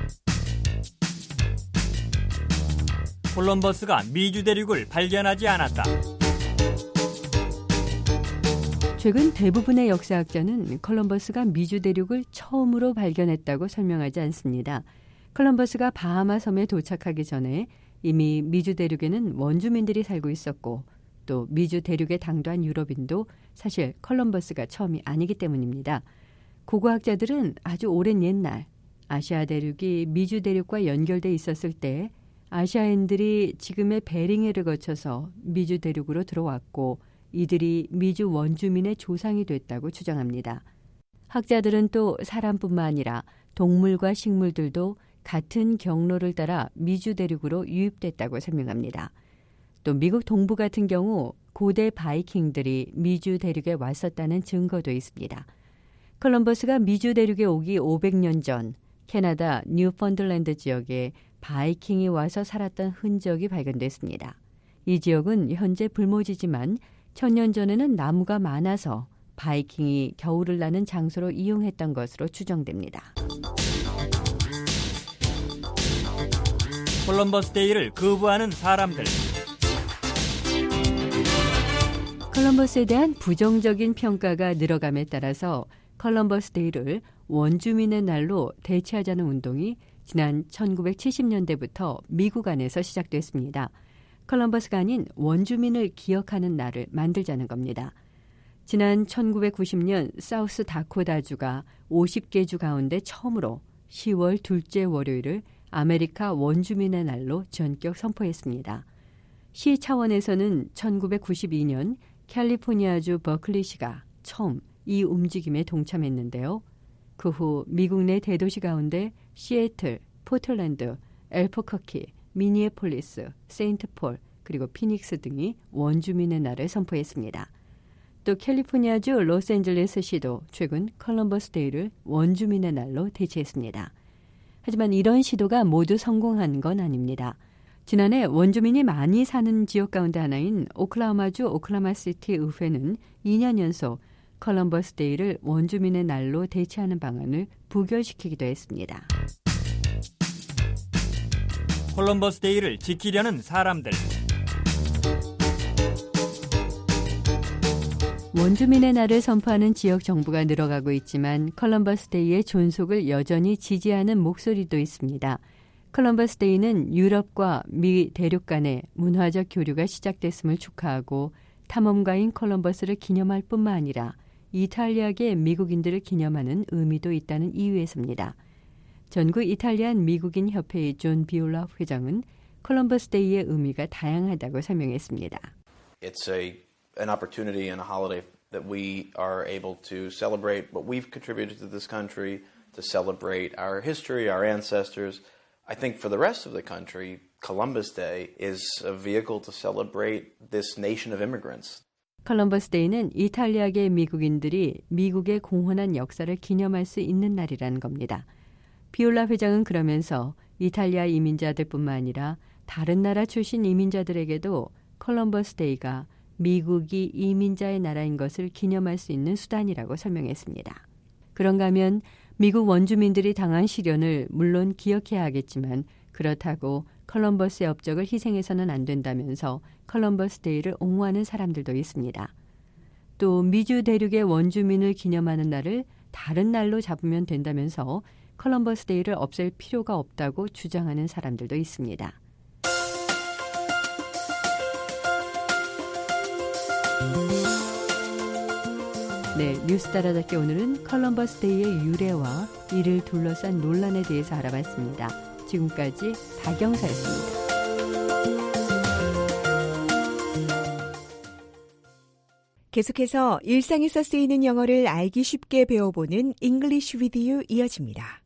콜럼버스가 미주 대륙을 발견하지 않았다. 최근 대부분의 역사학자는 컬럼버스가 미주 대륙을 처음으로 발견했다고 설명하지 않습니다. 컬럼버스가 바하마 섬에 도착하기 전에 이미 미주 대륙에는 원주민들이 살고 있었고 또 미주 대륙에 당도한 유럽인도 사실 컬럼버스가 처음이 아니기 때문입니다. 고고학자들은 아주 오랜 옛날 아시아 대륙이 미주 대륙과 연결돼 있었을 때 아시아인들이 지금의 베링해를 거쳐서 미주 대륙으로 들어왔고 이들이 미주 원주민의 조상이 됐다고 주장합니다. 학자들은 또 사람뿐만 아니라 동물과 식물들도 같은 경로를 따라 미주 대륙으로 유입됐다고 설명합니다. 또 미국 동부 같은 경우 고대 바이킹들이 미주 대륙에 왔었다는 증거도 있습니다. 컬럼버스가 미주 대륙에 오기 오백 년 전 캐나다 뉴펀들랜드 지역에 바이킹이 와서 살았던 흔적이 발견됐습니다. 이 지역은 현재 불모지지만 천년 전에는 나무가 많아서 바이킹이 겨울을 나는 장소로 이용했던 것으로 추정됩니다. 콜럼버스 데이를 거부하는 사람들. 컬럼버스에 대한 부정적인 평가가 늘어감에 따라서 컬럼버스 데이를 원주민의 날로 대체하자는 운동이 지난 천구백칠십 년대부터 미국 안에서 시작됐습니다. 컬럼버스가 아닌 원주민을 기억하는 날을 만들자는 겁니다. 지난 천구백구십 년 사우스 다코타주가 오십 개 주 가운데 처음으로 시월 둘째 월요일을 아메리카 원주민의 날로 전격 선포했습니다. 시 차원에서는 천구백구십이 년 캘리포니아주 버클리시가 처음 이 움직임에 동참했는데요. 그 후 미국 내 대도시 가운데 시애틀, 포틀랜드, 엘퍼커키, 미니애폴리스, 세인트폴, 그리고 피닉스 등이 원주민의 날을 선포했습니다. 또 캘리포니아주 로스앤젤레스 시도 최근 컬럼버스 데이를 원주민의 날로 대체했습니다. 하지만 이런 시도가 모두 성공한 건 아닙니다. 지난해 원주민이 많이 사는 지역 가운데 하나인 오클라호마주 오클라호마시티 의회는 이 년 연속 컬럼버스 데이를 원주민의 날로 대체하는 방안을 부결시키기도 했습니다. 콜럼버스 데이를 지키려는 사람들. 원주민의 날을 선포하는 지역 정부가 늘어가고 있지만 컬럼버스 데이의 존속을 여전히 지지하는 목소리도 있습니다. 컬럼버스 데이는 유럽과 미 대륙 간의 문화적 교류가 시작됐음을 축하하고 탐험가인 컬럼버스를 기념할 뿐만 아니라 이탈리아계 미국인들을 기념하는 의미도 있다는 이유에서입니다. 전국 이탈리안 미국인 협회의 존 비올라 회장은 컬럼버스 데이의 의미가 다양하다고 설명했습니다. It's a an opportunity and a holiday that we are able to celebrate what we've contributed to this country, to celebrate our history, our ancestors. I think for the rest of the country, Columbus Day is a vehicle to celebrate this nation of immigrants. 컬럼버스 데이는 이탈리아계 미국인들이 미국의 공헌한 역사를 기념할 수 있는 날이라는 겁니다. 비올라 회장은 그러면서 이탈리아 이민자들뿐만 아니라 다른 나라 출신 이민자들에게도 컬럼버스 데이가 미국이 이민자의 나라인 것을 기념할 수 있는 수단이라고 설명했습니다. 그런가 하면 미국 원주민들이 당한 시련을 물론 기억해야 하겠지만 그렇다고 컬럼버스의 업적을 희생해서는 안 된다면서 컬럼버스 데이를 옹호하는 사람들도 있습니다. 또 미주 대륙의 원주민을 기념하는 날을 다른 날로 잡으면 된다면서 컬럼버스 데이를 없앨 필요가 없다고 주장하는 사람들도 있습니다. 네, 뉴스 따라잡기 오늘은 컬럼버스 데이의 유래와 이를 둘러싼 논란에 대해서 알아봤습니다. 지금까지 박영사였습니다. 계속해서 일상에서 쓰이는 영어를 알기 쉽게 배워보는 English with You 이어집니다.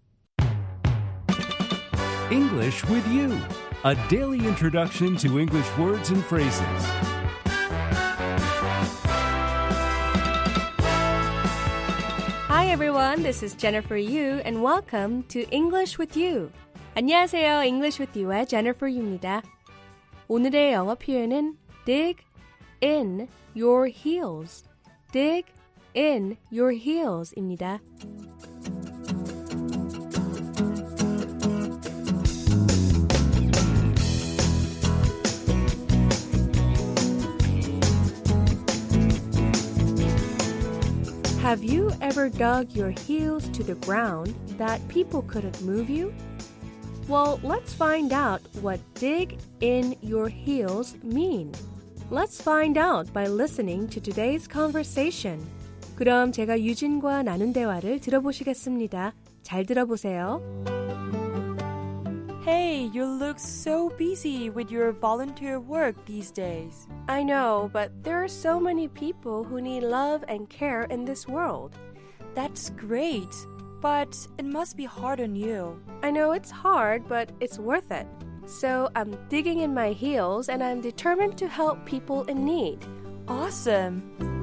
English with You, a daily introduction to English words and phrases. Hi everyone, this is Jennifer Yu and welcome to English with You. 안녕하세요, English with You의 Jennifer Yu입니다. 오늘의 영어 표현은 dig in your heels. dig in your heels입니다. Have you ever dug your heels to the ground that people couldn't move you? Well, let's find out what dig in your heels mean. Let's find out by listening to today's conversation. 그럼 제가 유진과 나눈 대화를 들어보시겠습니다. 잘 들어보세요. Hey, you look so busy with your volunteer work these days. I know, but there are so many people who need love and care in this world. That's great, but it must be hard on you. I know it's hard, but it's worth it. So I'm digging in my heels and I'm determined to help people in need. Awesome!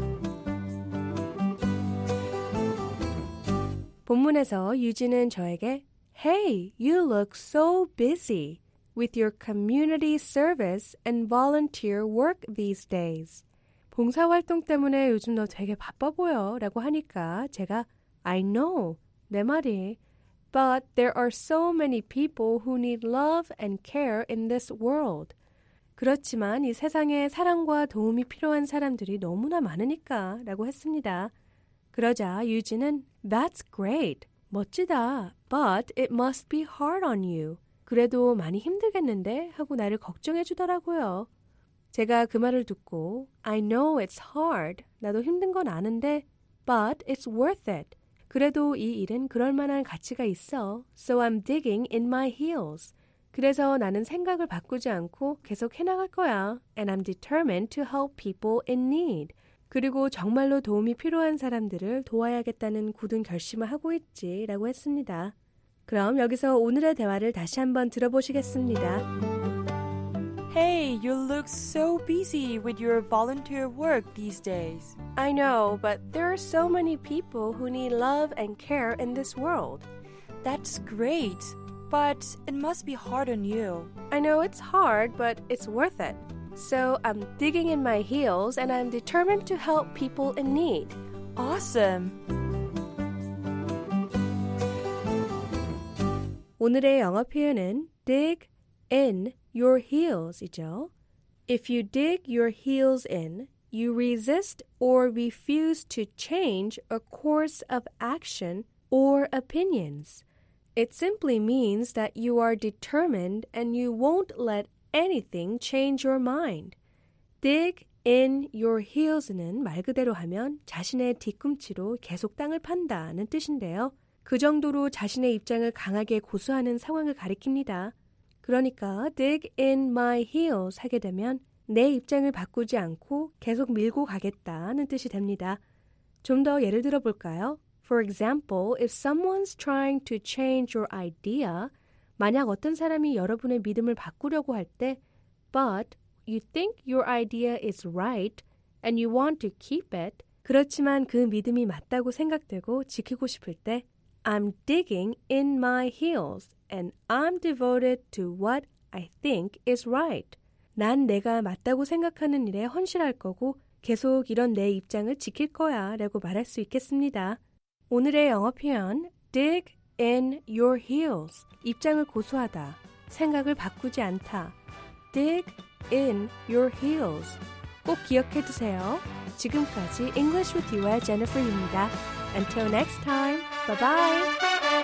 본문에서 유진은 저에게 Hey, you look so busy with your community service and volunteer work these days. 봉사활동 때문에 요즘 너 되게 바빠 보여 라고 하니까 제가 I know, 내 말이 But there are so many people who need love and care in this world. 그렇지만 이 세상에 사랑과 도움이 필요한 사람들이 너무나 많으니까 라고 했습니다. 그러자 유진은 That's great. 멋지다. But it must be hard on you. 그래도 많이 힘들겠는데? 하고 나를 걱정해 주더라고요. 제가 그 말을 듣고 I know it's hard. 나도 힘든 건 아는데 But it's worth it. 그래도 이 일은 그럴 만한 가치가 있어. So I'm digging in my heels. 그래서 나는 생각을 바꾸지 않고 계속 해나갈 거야. And I'm determined to help people in need. 그리고 정말로 도움이 필요한 사람들을 도와야겠다는 굳은 결심을 하고 있지 라고 했습니다. 그럼 여기서 오늘의 대화를 다시 한번 들어보시겠습니다. Hey, you look so busy with your volunteer work these days. I know, but there are so many people who need love and care in this world. That's great, but it must be hard on you. I know it's hard, but it's worth it. So I'm digging in my heels and I'm determined to help people in need. Awesome! 오늘의 영어 표현은 dig in your heels이죠. If you dig your heels in, you resist or refuse to change a course of action or opinions. It simply means that you are determined and you won't let anything change your mind. dig in your heels는 말 그대로 하면 자신의 뒤꿈치로 계속 땅을 판다는 뜻인데요. 그 정도로 자신의 입장을 강하게 고수하는 상황을 가리킵니다. 그러니까 dig in my heels 하게 되면 내 입장을 바꾸지 않고 계속 밀고 가겠다는 뜻이 됩니다. 좀 더 예를 들어 볼까요? For example, if someone's trying to change your idea, 만약 어떤 사람이 여러분의 믿음을 바꾸려고 할 때 but you think your idea is right and you want to keep it, 그렇지만 그 믿음이 맞다고 생각되고 지키고 싶을 때 I'm digging in my heels and I'm devoted to what I think is right. 난 내가 맞다고 생각하는 일에 헌신할 거고 계속 이런 내 입장을 지킬 거야 라고 말할 수 있겠습니다. 오늘의 영어 표현 dig in your heels, 입장을 고수하다, 생각을 바꾸지 않다. dig in your heels. 꼭 기억해 두세요. 지금까지 English with You의 Jennifer입니다. Until next time, bye bye.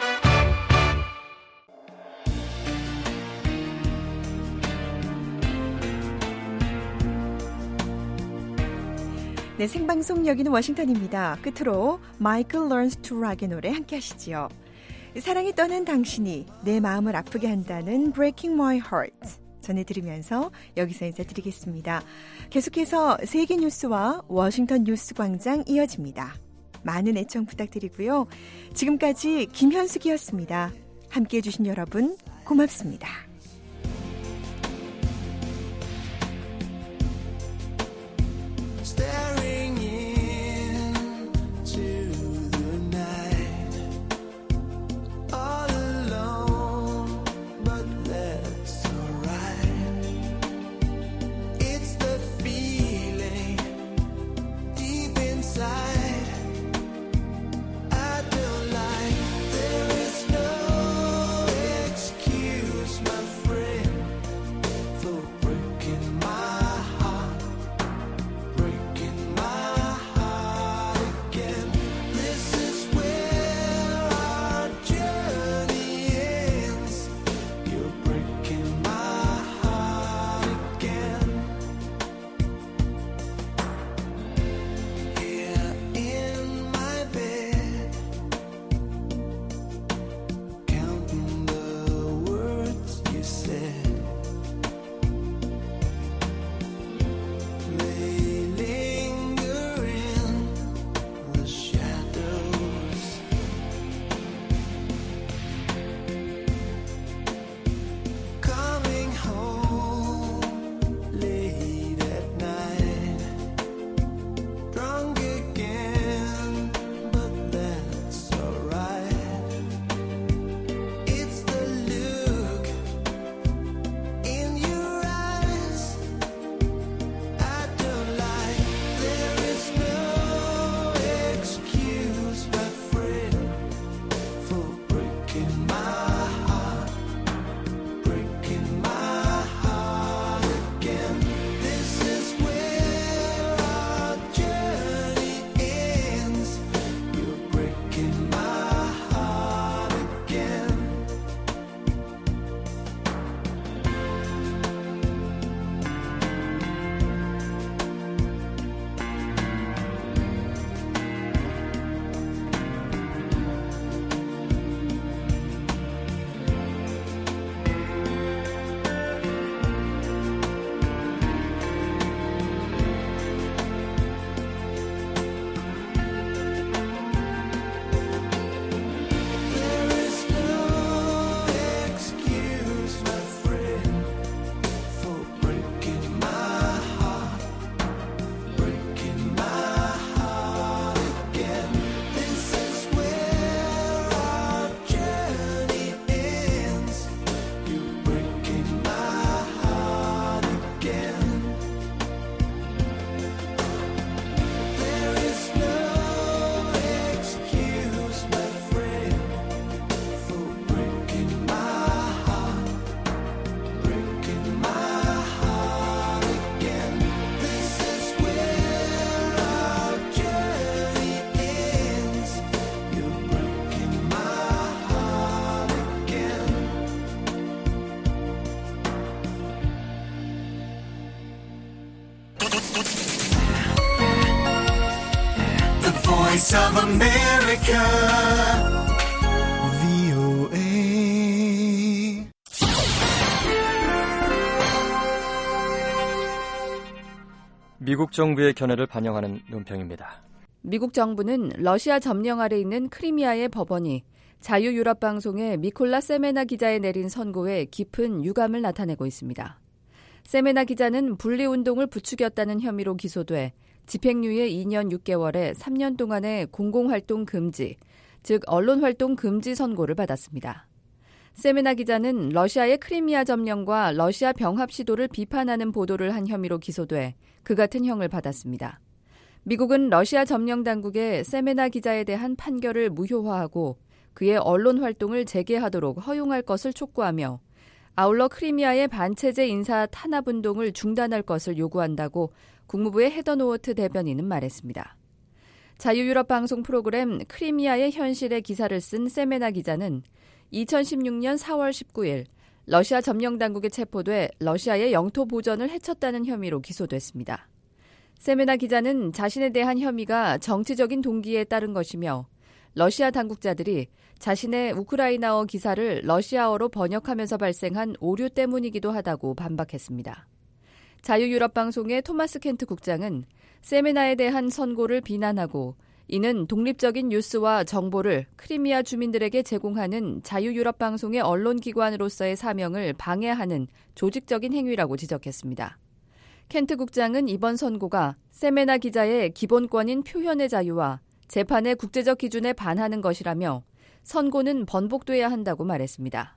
네, 생방송 여기는 워싱턴입니다. 끝으로 마이클 Learns to Rock의 노래 함께 하시지요. 사랑이 떠난 당신이 내 마음을 아프게 한다는 Breaking My Heart 전해드리면서 여기서 인사드리겠습니다. 계속해서 세계 뉴스와 워싱턴 뉴스 광장 이어집니다. 많은 애청 부탁드리고요. 지금까지 김현숙이었습니다. 함께해 주신 여러분 고맙습니다. Feeling Voice of America. 브이오에이. 미국 정부의 견해를 반영하는 논평입니다. 미국 정부는 러시아 점령 아래 있는 크리미아의 법원이 자유유럽방송의 미콜라 세메나 기자에 내린 선고에 깊은 유감을 나타내고 있습니다. 세메나 기자는 분리운동을 부추겼다는 혐의로 기소돼 집행유예 이 년 육 개월에 삼 년 동안의 공공활동 금지, 즉 언론활동 금지 선고를 받았습니다. 세메나 기자는 러시아의 크리미아 점령과 러시아 병합 시도를 비판하는 보도를 한 혐의로 기소돼 그 같은 형을 받았습니다. 미국은 러시아 점령 당국의 세메나 기자에 대한 판결을 무효화하고 그의 언론 활동을 재개하도록 허용할 것을 촉구하며 아울러 크리미아의 반체제 인사 탄압운동을 중단할 것을 요구한다고 국무부의 헤더 노어트 대변인은 말했습니다. 자유유럽 방송 프로그램 크리미아의 현실의 기사를 쓴 세메나 기자는 이천십육 년 사월 십구일 러시아 점령 당국에 체포돼 러시아의 영토 보전을 해쳤다는 혐의로 기소됐습니다. 세메나 기자는 자신에 대한 혐의가 정치적인 동기에 따른 것이며 러시아 당국자들이 자신의 우크라이나어 기사를 러시아어로 번역하면서 발생한 오류 때문이기도 하다고 반박했습니다. 자유유럽 방송의 토마스 켄트 국장은 세메나에 대한 선고를 비난하고 이는 독립적인 뉴스와 정보를 크리미아 주민들에게 제공하는 자유유럽 방송의 언론기관으로서의 사명을 방해하는 조직적인 행위라고 지적했습니다. 켄트 국장은 이번 선고가 세메나 기자의 기본권인 표현의 자유와 재판의 국제적 기준에 반하는 것이라며 선고는 번복돼야 한다고 말했습니다.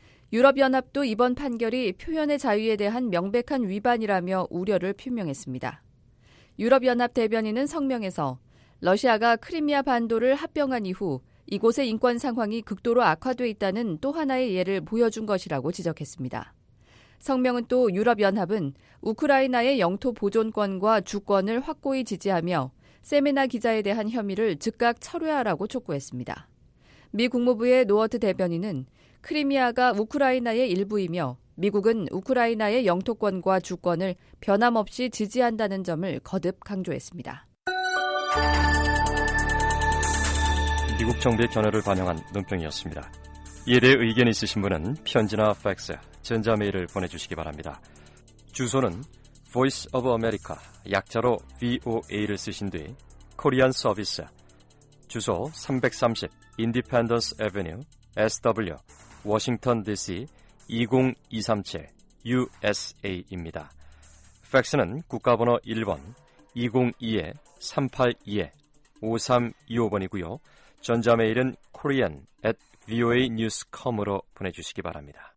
유럽연합도 이번 판결이 표현의 자유에 대한 명백한 위반이라며 우려를 표명했습니다. 유럽연합 대변인은 성명에서 러시아가 크리미아 반도를 합병한 이후 이곳의 인권 상황이 극도로 악화돼 있다는 또 하나의 예를 보여준 것이라고 지적했습니다. 성명은 또 유럽연합은 우크라이나의 영토 보존권과 주권을 확고히 지지하며 세메나 기자에 대한 혐의를 즉각 철회하라고 촉구했습니다. 미 국무부의 노어트 대변인은 크리미아가 우크라이나의 일부이며 미국은 우크라이나의 영토권과 주권을 변함없이 지지한다는 점을 거듭 강조했습니다. 미국 정부의 견해를 반영한 논평이었습니다. 이에 대해 의견이 있으신 분은 편지나 팩스, 전자메일을 보내주시기 바랍니다. 주소는 Voice of America, 약자로 브이오에이를 쓰신 뒤 코리안 서비스, 주소 삼백삼십 Independence Avenue, 에스더블유, 워싱턴 디씨 이공이삼칠 유에스에이입니다. 팩스는 국가번호 일 번 이공이 삼팔이 오삼이오 번이고요. 전자메일은 korean at voanews dot com으로 보내주시기 바랍니다.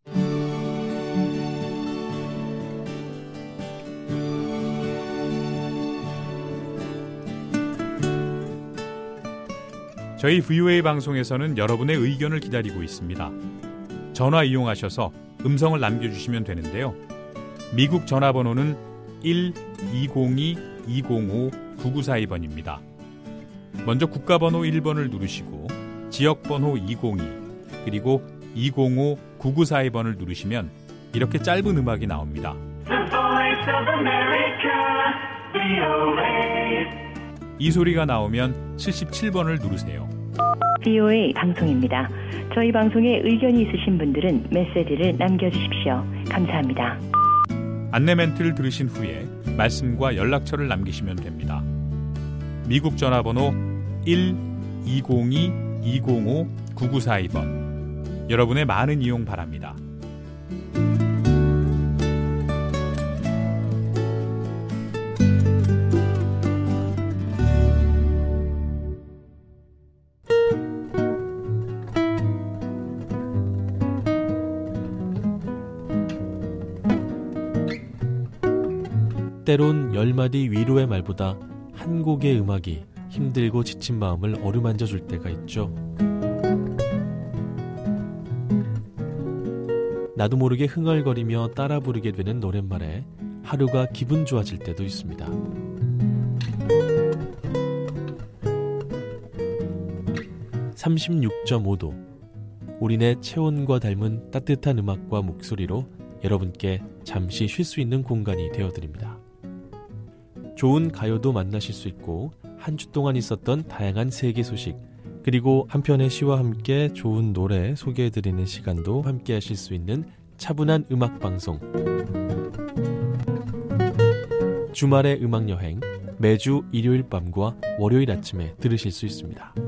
저희 브이오에이 방송에서는 여러분의 의견을 기다리고 있습니다. 전화 이용하셔서 음성을 남겨주시면 되는데요. 미국 전화번호는 일 이공이 이공오 구구사이 번입니다. 먼저 국가번호 일 번을 누르시고 지역번호 이공이 그리고 이공오 구구사이 번을 누르시면 이렇게 짧은 음악이 나옵니다. The Voice of America, 브이오에이. 이 소리가 나오면 칠십칠 번을 누르세요. 브이오에이 방송입니다. 저희 방송에 의견이 있으신 분들은 메시지를 남겨주십시오. 감사합니다. 안내 멘트를 들으신 후에 말씀과 연락처를 남기시면 됩니다. 미국 전화번호 일 이공이 이공오 구구사이 번. 여러분의 많은 이용 바랍니다. 때론 열 마디 위로의 말보다 한 곡의 음악이 힘들고 지친 마음을 어루만져 줄 때가 있죠. 나도 모르게 흥얼거리며 따라 부르게 되는 노랫말에 하루가 기분 좋아질 때도 있습니다. 삼십육 점 오 도 우리네 체온과 닮은 따뜻한 음악과 목소리로 여러분께 잠시 쉴 수 있는 공간이 되어드립니다. 좋은 가요도 만나실 수 있고 한 주 동안 있었던 다양한 세계 소식, 그리고 한편의 시와 함께 좋은 노래 소개해드리는 시간도 함께 하실 수 있는 차분한 음악방송. 주말의 음악여행, 매주 일요일 밤과 월요일 아침에 들으실 수 있습니다.